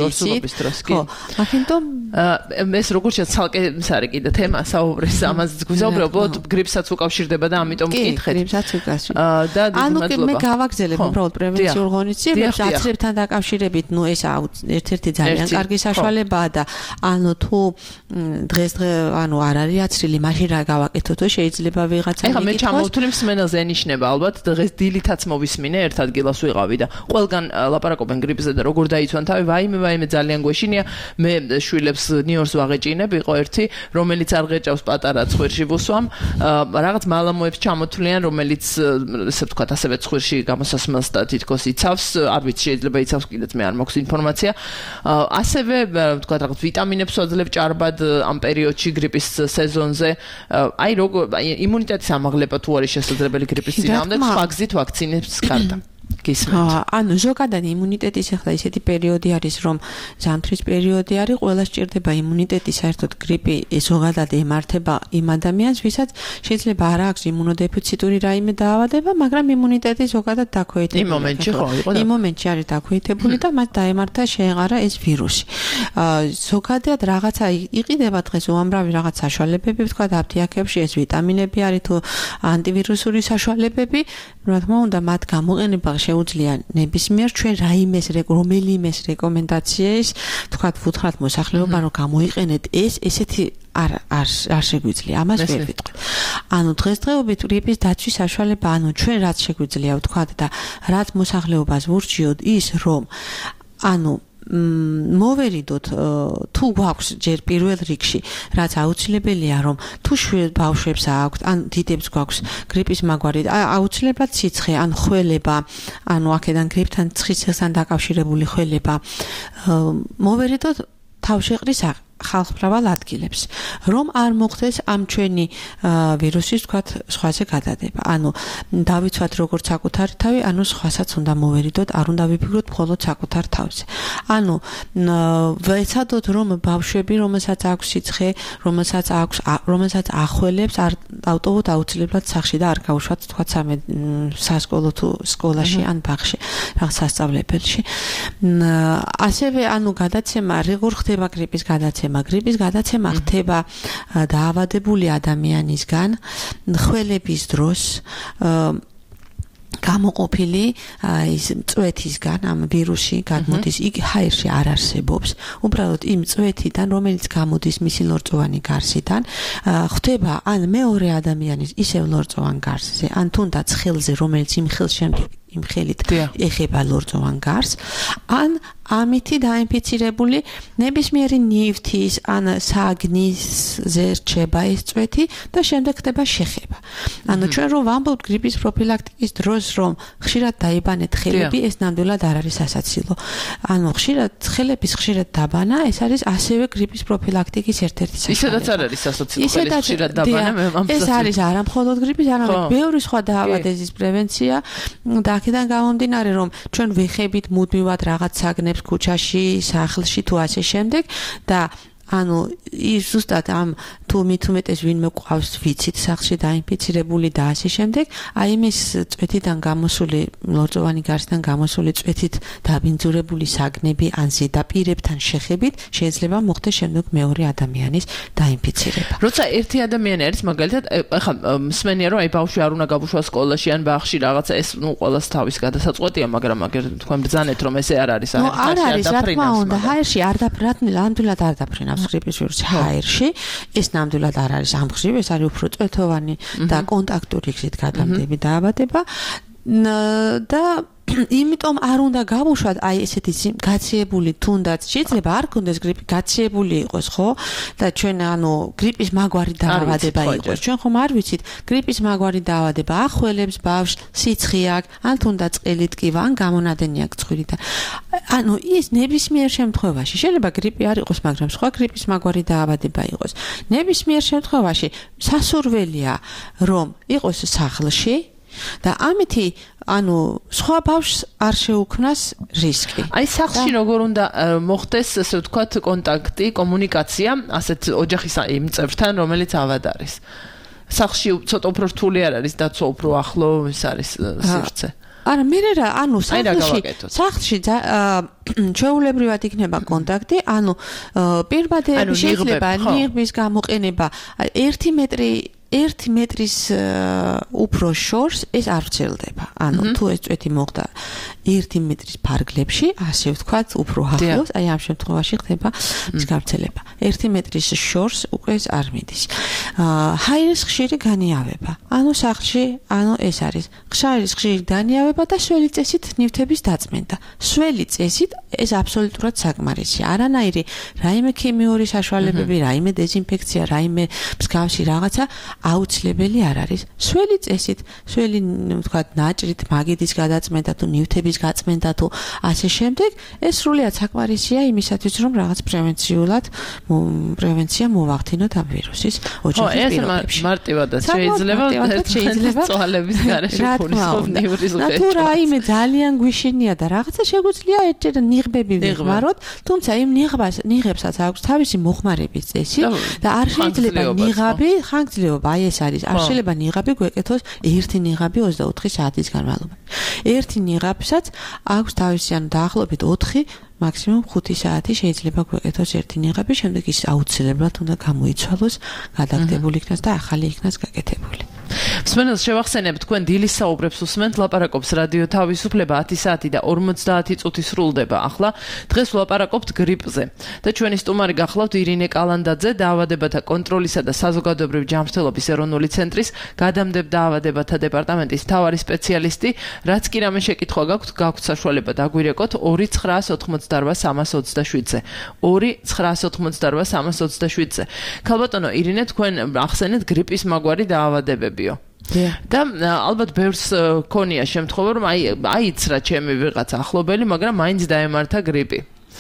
ეს ხო ამიტომ ეს როგორც ცალკე ის არის კიდე თემა საუბრის ამას გვიზაუბრებთ გრიპსაც უკავშირდება და ამიტომ მკითხეთ. და ანუ მე გავაგზელებ უბრალოდ პრევენციულ ღონისძიებებს აცრებთან დაკავშირებით, ეს ერთ-ერთი ძალიან კარგი საშუალებაა და ანუ თუ დღესდღე ანუ არ არის აცრილი, მაშინ რა გავაკეთოთ, შეიძლება ვიღაცა ეხლა მე ჩამოვთვლი მსმენელზე ენიშნება ალბათ დღეს დილითაც მოვისმინე ერთ ადგილას ვიყავი და ყველგან ლაპარაკობენ გრიპზე და როგორ დაიცვან თავი, ვაიმე ძალიან გვეშინია. მე შვილებს ნიორს ვაღეჭინებ, იყო ერთი, რომელიც არ ღეჭავს პატარა ცხვირში ვუსვამ. რაღაც მალამოებს ჩამოთვლიან, რომელიც ესე ვთქვათ, ასევე ცხვირში გამოსასმელს და თითქოს იცავს, არ ვიცი, შეიძლება იცავს კიდეც მე არ მაქვს ინფორმაცია. ასევე ვთქვათ, რაღაც ვიტამინებს ვაძლევ ჭარბად ამ პერიოდში გრიპის სეზონზე. აი როგორ იმუნიტეტის ამაღლება თუ არის შესაძლებელი გრიპის წინააღმდეგ, სხვა გზით ვაქცინებს გარდა. ანუ ზოგადად იმუნიტეტის ახლა ისეთი პერიოდი არის რომ ზამთრის პერიოდი არის ყველა სჭირდება იმუნიტეტი საერთოდ გრიპი ზოგადად ემართება იმ ადამიანს ვისაც შეიძლება არ აქვს იმუნოდეფიციტური რაიმე დაავადება მაგრამ იმუნიტეტი ზოგადად დაქვეითებული იმ მომენტში ხო იყო იმ მომენტში არის დაქვეითებული და მას დაემართა შეეღარა ეს ვირუსი ზოგადად რაღაცა იყიდება დღეს უამრავი რაღაც საშუალებები ვთქვა აფთიაქებში ეს ვიტამინები არის თუ ანტივირუსული საშუალებები რა თქმა უნდა მათ გამოყენება შეუძლია ნებისმიერ ჩვენ რომელიმეს რეკომენდაციის თქვათ ვუთხრათ მოსახლეობამ რომ გამოიყენეთ ესეთი არ შეგვიძლია ამას ვერ ვიტყვით. ანუ დღესდღეობით გრიპის დაცვის საშუალება ანუ ჩვენ რაც შეგვიძლია ვთქვათ და რაც მოსახლეობას ვურჩიოთ ის რომ ანუ მოვერიდოთ თუ გვაქვს ჯერ პირველ რიგში რაც აუცილებელია რომ თუ ბავშვებს აქვთ ან დიდებს გვაქვს გრიპის მაგვარი აუცილებლად სიცხე ან ხველება ანუ აქედან გრიპთან ცხისხლთან დაკავშირებული ხველება მოვერიდოთ თავშეყრის ხალხმრავალ ადგილებს რომ არ მოხდეს ამ ჩვენი ვირუსის თქვათ სხვაზე გადადება ანუ დავიცვათ როგორც საკუთარი თავი ანუ სხვასაც უნდა მოვერიდოთ არ უნდა ვიფიქროთ მხოლოდ საკუთარ თავზე ანუ ვეცადოთ რომ ბავშვები რომელსაც აქვს სიცხე რომელსაც ახველებს არ დავტოვოთ აუცილებლად სახლში და არ გავუშვათ თქვათ სასკოლო თუ სკოლაში ან ბაღში რაღაც სასწავლებელში ასევე ანუ გადაცემა როგორ ხდება გრიპის გადაცემა გრიპის გადაცემა ხდება დაავადებული ადამიანისგან ხველების დროს გამოყოფილი ის წვეთისგან ამ ვირუსი გადმოდის იქ ჰაერში არ არსებობს უბრალოდ იმ წვეთიდან რომელიც გამოდის მისი ლორწოვანი გარსიდან ხდება ან მეორე ადამიანის ისევ ლორწოვან გარსზე ან თუნდაც ხელზე რომელიც იმ ხელს შემდეგ იმ ხელით ეხება ლორწოვან გარს ან ამითი დაინფიცირებული ნებისმიერი ნივთის ან საგნისზე რჩება ეს წვეთი და შემდეგ ხდება შეხება. ანუ ჩვენ რომ ვამბობთ გრიპის პროფილაქტიკის დროს რომ ხშირად დაიბანეთ ხელები, ეს ნამდვილად არ არის სასაცილო. ანუ ხელების ხშირად დაბანა ეს არის ასევე გრიპის პროფილაქტიკის ერთ-ერთი საშუალება. ისედაც არ არის სასაცილო ხელის ხშირად დაბანა, მე ამბობ. ეს არის არა მხოლოდ გრიპის, არამედ ბევრი სხვა დაავადების პრევენცია და აქედან გამომდინარე რომ ჩვენ ვეხებით მუდმივად რაღაც საგნებს ქუჩაში, სახლში თუ ასე შემდეგ და ანუ ის ზუსტად ამ თუ მithumetes ვინმე ყავს ვიცით სახლში დაინფიცირებული და ასე შემდეგ, აი იმის წვეთიდან გამოსული ლორწოვანი გარსიდან გამოსული წვეთით დაბინძურებული საგნები ან ზედაპირებთან შეხებით შეიძლება მოხდეს შემდეგ მეორე ადამიანის დაინფიცირება. როცა ერთი ადამიანი არის მაგალითად, ახლა მსმენია რომ აი ბავშვი არ უნდა გაბუშვა სკოლაში ან ბაღში რაღაცა ეს ყველას თავის გადასაწყვეტია, მაგრამ აგერ თქვენ ბრძანეთ რომ ესე არ არის, არ არის, რა თქმა უნდა, ჰაერში არ ნამდვილად არ დაფრინავს გრიპის ვირუსი ჰაერში, ეს ნამდვილად არ არის ამხრივ, ეს არის უფრო წვეთოვანი და კონტაქტური გზით გადამდები დაავადება და იმიტომ არ უნდა გავუშვათ აი ესეთი გაციებული თუნდაც შეიძლება არ გქონდეს გრიპი გაციებული იყოს ხო და ჩვენ ანუ გრიპის მაგვარი დაავადება იყოს ჩვენ ხომ არ ვიცით გრიპის მაგვარი დაავადება ახველებს ბავშვს სიცხე აქვს ან თუნდაც ყელი ტკივა ან გამონადენი აქვს წვრილიდან ანუ ის ნებისმიერ შემთხვევაში შეიძლება გრიპი არ იყოს მაგრამ სხვა გრიპის მაგვარი დაავადება იყოს ნებისმიერ შემთხვევაში სასურველია რომ იყოს სახლში და ამითი ანუ სხვა ბავშვს არ შეუქმნას რისკი. აი სახლში როგორ უნდა მოხდეს ასე ვთქვათ კონტაქტი, კომუნიკაცია ასეთ ოჯახის იმ წევრთან, რომელიც ავად არის. სახლში цота უფრო რთული არ არის, დაცვა უფრო ახლო ის არის სივრცე. არა, მე რა, ანუ სახლში ჩვეულებრივად იქნება კონტაქტი, ანუ პირბადეები შეიძლება ნიღბის გამოყენება 1 მეტრის უფრო შორს ეს არ ვრცელდება. ანუ თუ ეს წვეთი მოხდა 1 მეტრის ფარგლებში, ასე ვთქვათ, უფრო ახლოს, აი ამ შემთხვევაში ხდება ის გავრცელება. 1 მეტრის შორს უკვე ეს არ მიდის. ჰაერის ხშირი განიავება. ანუ სახლში, ანუ ეს არის. ხაერის ხშირი განიავება და სველი წესით ნივთების დაწმენდა. სველი წესით ეს აბსოლუტურად საკმარისია. არანაირი რაიმე ქიმიური საშუალებები, რაიმე დეზინფექცია, რაიმე მსგავსი რაღაცა აუცილებელი არ არის. სველი წესით, სველი ვთქვათ, ნაჭრით, მაგიდის გადაწმენდა თუ ნივთების გაწმენდა თუ ასე შემდეგ, ეს სრულიად საკმარისია იმისათვის, რომ რაღაც პრევენცია მოვახდინოთ ამ ვირუსის ოჯახის პირობებში. მარტივადაც შეიძლება წვალების გარეშე ფუნქციონალური ზღვა. თუ რაიმე ძალიან გვიშინია და რაღაცა შეგვიძლია ერთჯერ ნიღბები ვიღმაროთ, თუმცა იმ ნიღებსაც აქვს თავისი მოხმარების წესი და არ შეიძლება ნიღაბი ხანგრძლივობა აი ეს არის. არ შეიძლება ნიღაბი გვეკეთოს ერთი ნიღაბი 24 საათის განმავლობაში. ერთი ნიღაბსაც აქვს თავისი ანუ დაახლოებით 4 მაქსიმუმ 5 საათი შეიძლება გვეკეთოს ერთი ნიღაბი, შემდეგ ის აუცილებლად უნდა გამოიცვალოს, გადაგდებული იქნას და ახალი იქნას გაკეთებული. მსმენელს შევახსენებთ, თქვენ დილის საუბრებს უსმენთ, ლაპარაკობს რადიო თავისუფლება 10 საათი და 50 წუთი სრულდება ახლა. დღეს ვლაპარაკობთ გრიპზე. და ჩვენი სტუმარი გახლავთ ირინე კალანდაძე, დაავადებათა კონტროლისა და საზოგადოებრივი ჯანმრთელობის ეროვნული ცენტრის გადამდებარე დაავადებათა დეპარტამენტის მთავარი სპეციალისტი. რაც კი რამე შეკითხვა გაქვთ საშუალება დაგვირეკოთ 2988327-ზე. 2988327-ზე. ქალბატონო ირინე, თქვენ ახსენეთ გრიპის მაგვარი დაავადებებიო. და ალბათ ბევრს ქონია შემთხვევა რომ აიცრა ჩემი ვიღაც ახლობელი, მაგრამ მაინც დაემართა გრიპი.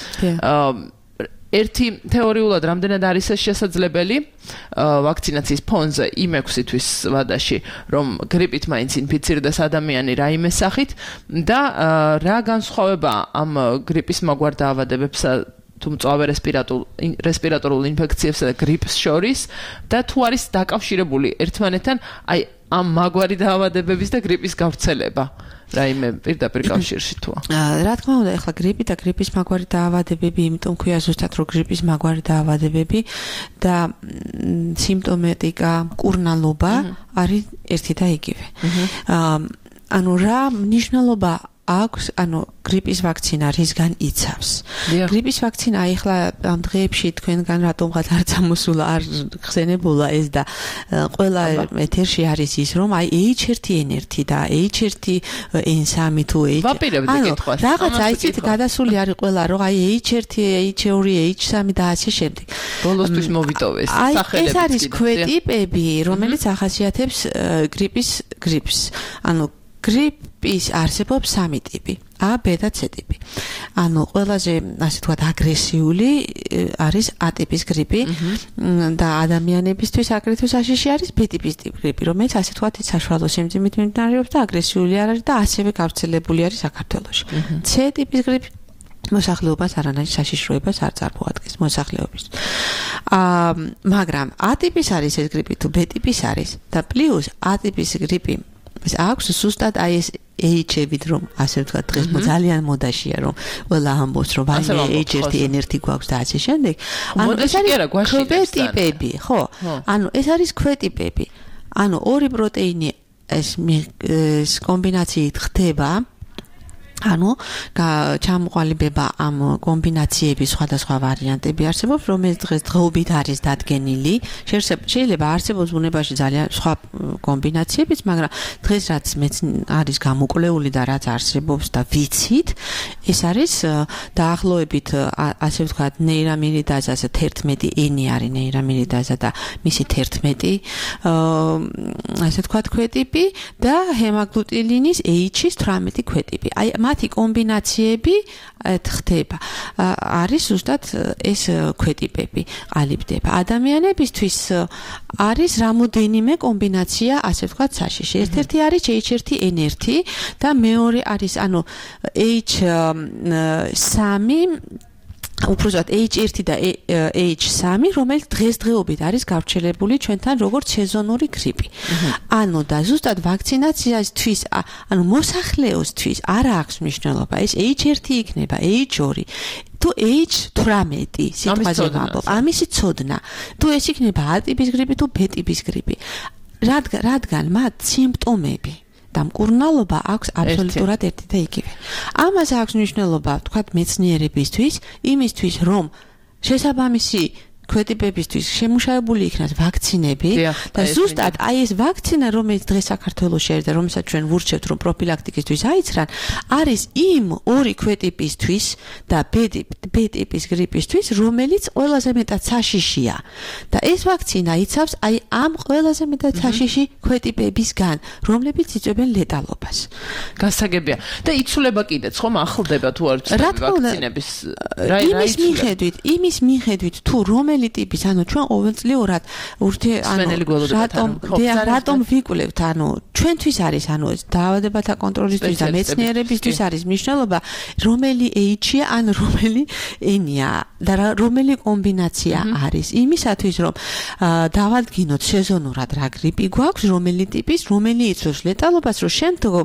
ერთი თეორიულად რამდენად არის ეს შესაძლებელი ვაქცინაციის ფონზე იმ 6 თვის ვადაში, რომ გრიპით მაინც ინფიცირდეს ადამიანი რაიმე სახით და რა განსხვავება ამ გრიპის მაგვარ დაავადებებსა თუ მწვავე რესპირატორულ ინფექციებსა და გრიპს შორის და თუ არის დაკავშირებული ერთმანეთთან აი ამ მაგვარი დაავადებების და გრიპის გავრცელება რაიმე პირდაპირ კავშირში თუა. რა თქმა უნდა, ეხლა გრიპი და გრიპის მაგვარი დაავადებები, იმიტომ ქვია ზუსტად რომ გრიპის მაგვარი დაავადებები და სიმპტომატიკა, მკურნალობა არის ერთი და იგივე. ანუ რა მნიშვნელობა აქვს გრიპის ვაქცინა რისგან იცავს. დიახ. გრიპის ვაქცინა ახლა ამ დღეებში თქვენგან რატომღაც არ წამოსულა, არ ხსენებულა ეს და ყველა ეთერში არის ის, რომ აი H1N1 და H1N3 თუ ვაპირებდი კითხვას. რაღაც ამას აიცით ვკითხავ. გადასული არის ყველა, რომ აი H1, H2, H3 და ასე შემდეგ. ბოლოსთვის მოვიტოვეს აი სახელებიც. ეს არის კიდე. ქვეტიპები, რომელიც ახასიათებს გრიპს. გრიპის არსებობს 3 ტიპი: A, B და C ტიპი. ყველაზე ასე ვთქვათ აგრესიული არის A ტიპის გრიპი და ადამიანებისთვის აგრეთვე საშიში არის B ტიპის გრიპი, რომელიც ასე ვთქვათ საშუალო სიმძიმით მიმდინარეობს და აგრესიული არ არის და ასევე გავრცელებული არის საქართველოში. C ტიპის გრიპი მოსახლეობას არანაირ საშიშროებას არ წარმოადგენს მოსახლეობის. მაგრამ A ტიპის არის ეს გრიპი თუ B ტიპის არის და პლუს A ტიპის გრიპი ეს აქვს ზუსტად აი ეს H-ებით რომ ასე ვთქვათ დღეს ძალიან მოდაშია რომ ყველა ამბობს რომ აი H1N1 გვაქვს და ასე შემდეგ. მოდაში კი არა, გვაშინებს ქვეტიპები, ხო? ეს არის ქვეტიპები. ორი პროტეინი ეს კომბინაციით ხდება ჩამოყალიბება ამ კომბინაციების სხვადასხვა ვარიანტები არსებობს, რომელიც დღეს დღეობით არის დადგენილი. შეიძლება არსებობს ბუნებაში ძალიან სხვა კომბინაციებიც, მაგრამ დღეს რაც არის გამოკვლეული და რაც არსებობს და ვიცით, ეს არის დაახლოებით ასე ვთქვათ ნეირამილიდაზაზე 11N არის ნეირამილიდაზა და მისი 11 ასე ვთქვათ ქვეტიპი და ჰემაგლუტილინის H-ის 18 ქვეტიპი. აი მათი კომბინაციები ხდება. არის ზუსტად ეს ქვეტიპები ყალიბდება. ადამიანებისთვის არის რამოდენიმე კომბინაცია, ასე ვთქვათ, საშიში. ერთ-ერთი არის H1N1 და მეორე არის H3 უბრალოდ H1 და H3, რომელიც დღესდღეობით არის გავრცელებული ჩვენთან როგორც სეზონური გრიპი. და ზუსტად ვაქცინაციისთვის, მოსახლეოსთვის არ აქვს მნიშვნელობა. ეს H1 იქნება, H2 თუ H18 სიტყვაზე ვამბობ. ამისი ცოდნა. თუ ეს იქნება A ტიპის გრიპი თუ B ტიპის გრიპი. რადგან მათ სიმპტომები და მკურნალობა აქვს აბსოლუტურად ერთი და იგივე. ამას აქვს მნიშვნელობა, თქვათ, მეცნიერებისთვის, იმისთვის, რომ შესაბამისი ქვეტიპებისთვის შემუშავებული იქნას ვაქცინები და ზუსტად აი ეს ვაქცინა, რომელიც დღეს საქართველოში არის და რომელსაც ჩვენ ვურჩევთ, რომ პროფილაქტიკისთვის აიცრან, არის იმ ორი ქვეტიპისთვის და B ტიპის გრიპისთვის, რომელიც ყველაზე მეტად საშიშია. და ეს ვაქცინა იცავს აი ამ ყველაზე მეტად საშიში ქვეტიპებისგან, რომლებიც იწვევენ ლეტალობას. გასაგებია. და იცვლება კიდეც, ხომ ახლდება თუ არ ვაქცინების იმის მიხედვით თუ რომელი ტიპის, ჩვენ ყოველწლიურად რატომ ვიკვლევთ, ჩვენთვის არის, დაავადებათა კონტროლისთვის და მეცნიერებისთვის არის მნიშვნელობა, რომელი H-ია, რომელი N-ია და რომელი კომბინაცია არის. იმისათვის, რომ დავადგინოთ სეზონურად რა გრიპი გვაქვს, რომელი ტიპის, რომელი იწვევს ლეტალობას, რომ შემდგომ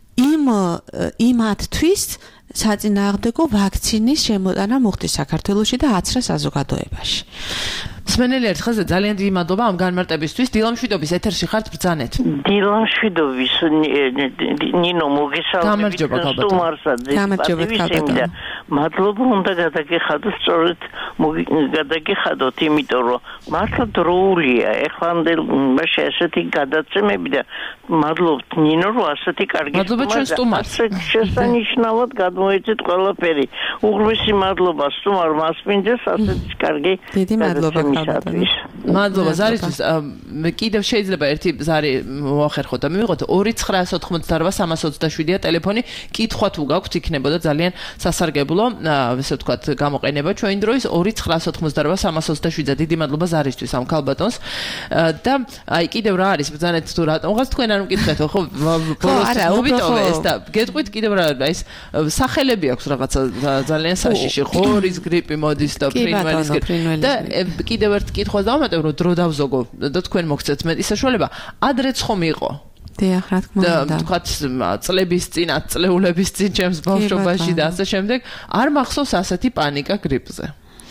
იმათთვის საწინააღმდეგო ვაქცინის შემოტანა მოხდეს საქართველოში და აცრა საზოგადოებაში. სმენელი ერთხელზე ძალიან დიდი მადლობა ამ განმარტებისთვის. დილამშვიდობის ეთერში ხართ, ბრძანეთ. დილამშვიდობის ნინო მოგესალმებით სტუმარსაც. მადლობა უნდა გადაგიხადოთ, სწორედ გადაგიხადოთ, იმიტომ რომ მართლა დროულია. ეხლანდელმაში ასეთი გადაცემები და მადლობთ ნინო, რომ ასეთი კარგი მადლობა ჩვენ სტუმარს. შესანიშნავად გადმოეცეთ ყველაფერი. უღრმესი მადლობა სტუმარ მასპინძეს ასეთი კარგი. დიდი მადლობა. მადლობა ზარისთვის. კიდევ შეიძლება ერთი ზარი მოახერხოთ და მივიღოთ 2-988-327-ია ტელეფონი. კითხვა თუ გაქვთ, იქნებოდა ძალიან სასარგებლო, ესე ვთქვათ, გამოყენება ჩვენ დროის 2-988-327. დიდი მადლობა ზარისთვის ამ ქალბატონს. და აი კიდევ რა არის, ბრძანეთ თუ რატომღაც თქვენ არ მკითხეთ, ხო? მოვიტოვეს და გეტყვით კიდევ რა არის, სახელები აქვს რაღაცა ძალიან საშიში, ხორის გრიპი მოდის და ფრინველის გრიპი. და კიდევ ერთ კითხვას დავამატებ, რომ დრო დავზოგო და თქვენ მოგცეთ მეტი საშუალება. ადრეც ხომ იყო? დიახ, რა თქმა უნდა. და თქვათ წლების წინ, წლეულების წინ ჩემს ბავშვობაში და ასე შემდეგ, არ მახსოვს ასეთი პანიკა გრიპზე.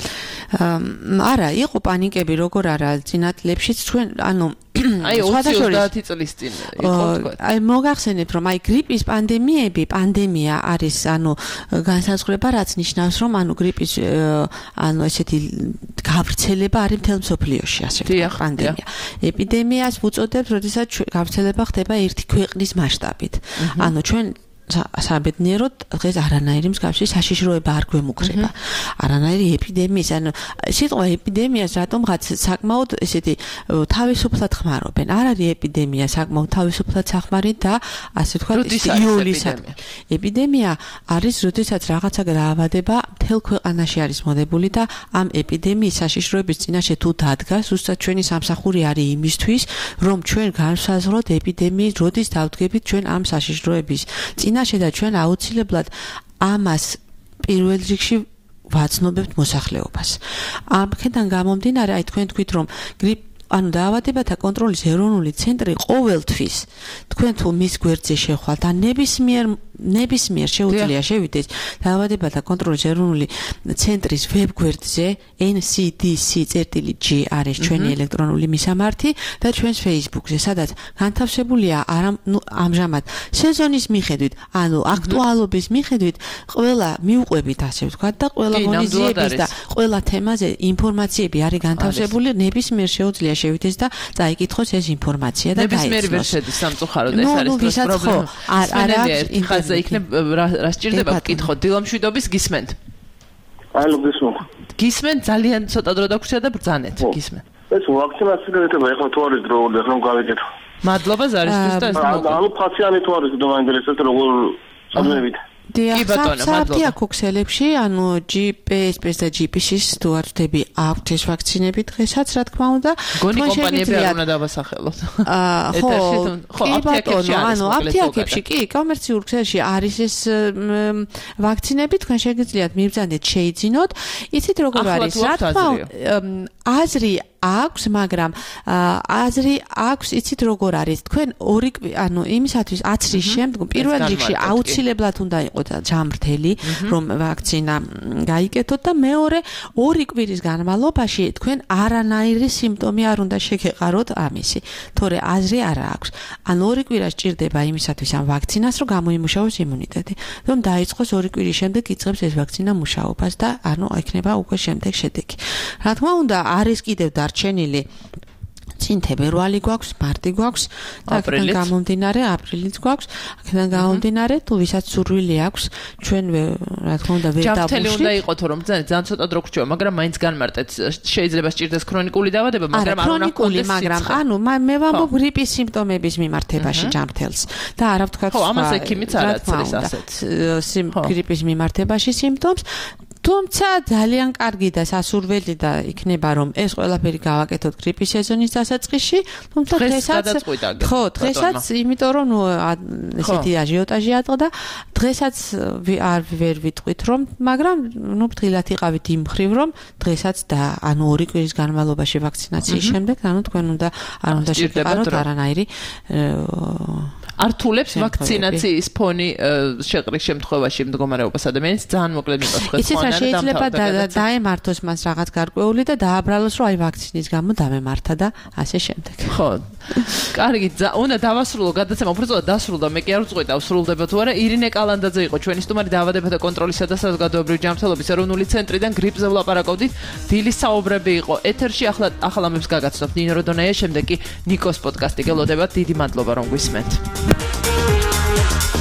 არა, იყო პანიკები, როგორ არა, წინა წლებშიც ჩვენ, ანუ აი 20-30 წლის წინ იყო თქვა. აი მოგახსენებთ რომ აი გრიპის პანდემია არის ანუ განსაზღვრება რაც ნიშნავს რომ ანუ გრიპის ანუ ესეთი გავრცელება არის მთელ მსოფლიოში ასე ვთქვათ პანდემია. ეპიდემიას ვუწოდებთ, როდესაც გავრცელება ხდება ერთი ქვეყნის მასშტაბით. ანუ ჩვენ საბედნიეროდ დღეს არანაირი მსგავსი საშიშროება არ გვემუქრება. არანაირი ეპიდემიის, ანუ სიტყვა ეპიდემიას რატომღაც საკმაოდ ესეთი თავისუფლად ხმარობენ. არ არის ეპიდემია საკმაოდ თავისუფლად სახმარი და ასე ვთქვათ იულისაკმე. ეპიდემია არის, როდესაც რაღაცა დაავადება მთელ ქვეყანაში არის მოდებული და ამ ეპიდემიის საშიშროების წინაშე თუ დადგას, ზუსტად ჩვენი სამსახური არის იმისთვის, რომ ჩვენ განვსაზღვროთ ეპიდემიის როდის დავდგებით ჩვენ ამ საშიშროების წინაშე და ჩვენ აუცილებლად ამას პირველ რიგში ვაცნობებთ მოსახლეობას. ამქედან გამომდინარე, აი თქვენ თქვით რომ ანუ დაავადებათა კონტროლის ეროვნული ცენტრი ყოველთვის თქვენ თუ მის გვერდზე შეხვალთ ან ნებისმიერ შეუძლია შევიდეს დაავადებათა კონტროლის ეროვნული ცენტრის ვებგვერდზე ncdc.g არის ჩვენი ელექტრონული მისამართი და ჩვენს Facebook-ზე, სადაც განთავსებულია ამჟამად სეზონის მიხედვით, ანუ აქტუალობის მიხედვით ყველა მიუყვებით ასე ვთქვათ და ყველა მონიზიების და ყველა თემაზე ინფორმაციები არის განთავსებული, ნებისმიერ შეუძლია შევიდეს და წაიკითხოს ეს ინფორმაცია და გაიცნოს. ნებისმიერ ვერ შედის სამწუხაროდ ეს არის პრობლემა. არა იქნებ რა სჭირდება ვკითხოთ დილამშვიდობის გისმენთ. ალო გისმენთ ძალიან ცოტა დრო დაგვრჩა და ბრძანეთ გისმენთ. ეს ვაქცინაცია ეხლა თუ არის დრო და ხომ გავიგეთ. მადლობა ზარისთვის და ეს მოგო. ალო ფაციანი თუ არის და მაინტერესებს როგორ სამნებით. საფთია ქუქსელებში, ანუ GPS და GPS-ის თუ არ ვთები აქვთ ეს ვაქცინები დღესაც, რა თქმა უნდა. გონი კომპანიები არ უნდა დავასახელოთ. ხო, აპთეკებში არის, ანუ აპთეკებში კი, კომერციულ ქსელში არის ეს ვაქცინები, თქვენ შეგიძლიათ მიბრძანდეთ, შეიძინოთ. იცით როგორ არის, რა თქმა უნდა, აზრი აქვს, მაგრამ აზრი აქვს, იცით როგორ არის, თქვენ ორი ანუ იმისათვის აცრის შემდგომ პირველ რიგში აუცილებლად უნდა იყოს ჯამრთელი, რომ ვაქცინა გაიკეთოთ და მეორე ორი კვირის განმავლობაში თქვენ არანაირი სიმპტომი არ უნდა შეგეყაროთ ამისი, თორე აზრი არ აქვს. ან ორი კვირა სჭირდება იმისათვის ამ ვაქცინას, რომ გამოიმუშაოს იმუნიტეტი. რომ დაიწყოს ორი კვირის შემდეგ იწყებს ეს ვაქცინა მუშაობას და ანუ იქნება უკვე შემდეგ შედეგი. რა თქმა უნდა, არის კიდევ დარჩენილი წინ თებერვალი გვაქვს, მარტი გვაქვს, და აქედან გამომდინარე აპრილიც გვაქვს, აქედან გამომდინარე თუ ვისაც სურვილი აქვს, ჩვენ რა თქმა უნდა ვერ დავუშვით. ჯანმრთელი უნდა იყოთ, რომ ძალიან ცოტა დრო გრჩევა, მაგრამ მაინც განმარტეთ, შეიძლება სჭირდეს ქრონიკული დაავადება, მაგრამ არ უნდა ქონდეს მაგრამ ანუ მე ვამბობ გრიპის სიმპტომების მიმართებაში ჯანმრთელს და არა ვთქვათ ხო, ამას ექიმიც არ აცრის ასეთ გრიპის მიმართებაში სიმპტომს. თუმცა ძალიან კარგი და სასურველი და იქნება რომ ეს ყველაფერი გავაკეთოთ გრიპის სეზონის დასაწყისში, თუმცა დღესაც იმიტომ რომ ესეთი აჟიოტაჟი ატყდა, დღესაც ვერ ვიტყვით რომ, მაგრამ ფრთხილად იყავით იმ მხრივ რომ დღესაც და ანუ ორი კვირის განმავლობაში ვაქცინაციის შემდეგ, ანუ თქვენ არ უნდა შეგეყაროთ არანაირი ართულებს ვაქცინაციის ფონი შეყრის შემთხვევაში მდგომარეობას ადამიანის ძალიან მოკლედ მიყავს ხება. შეიძლება დაემართოს მას რაღაც გარკვეული და დააბრალოს რომ აი ვაქცინის გამო დამემართა და ასე შემდეგ. ხო. კარგი, უნდა დავასრულო გადაცემა, უბრალოდ დასრულდა, მე კი არ ვწყვეტ სრულდება თუ არა. ირინე კალანდაძე იყო ჩვენი სტუმარი დაავადებათა კონტროლისა და საზოგადოებრივი ჯანმრთელობის ეროვნული ცენტრიდან გრიპზე ვლაპარაკობდით. დილის საუბრები იყო ეთერში, ახლა ამებს გაგაცნობთ ნინო როდონაია, შემდეგ კი ნიკოს პოდკასტი გელოდებათ. დიდი მადლობა რომ გვისმენთ.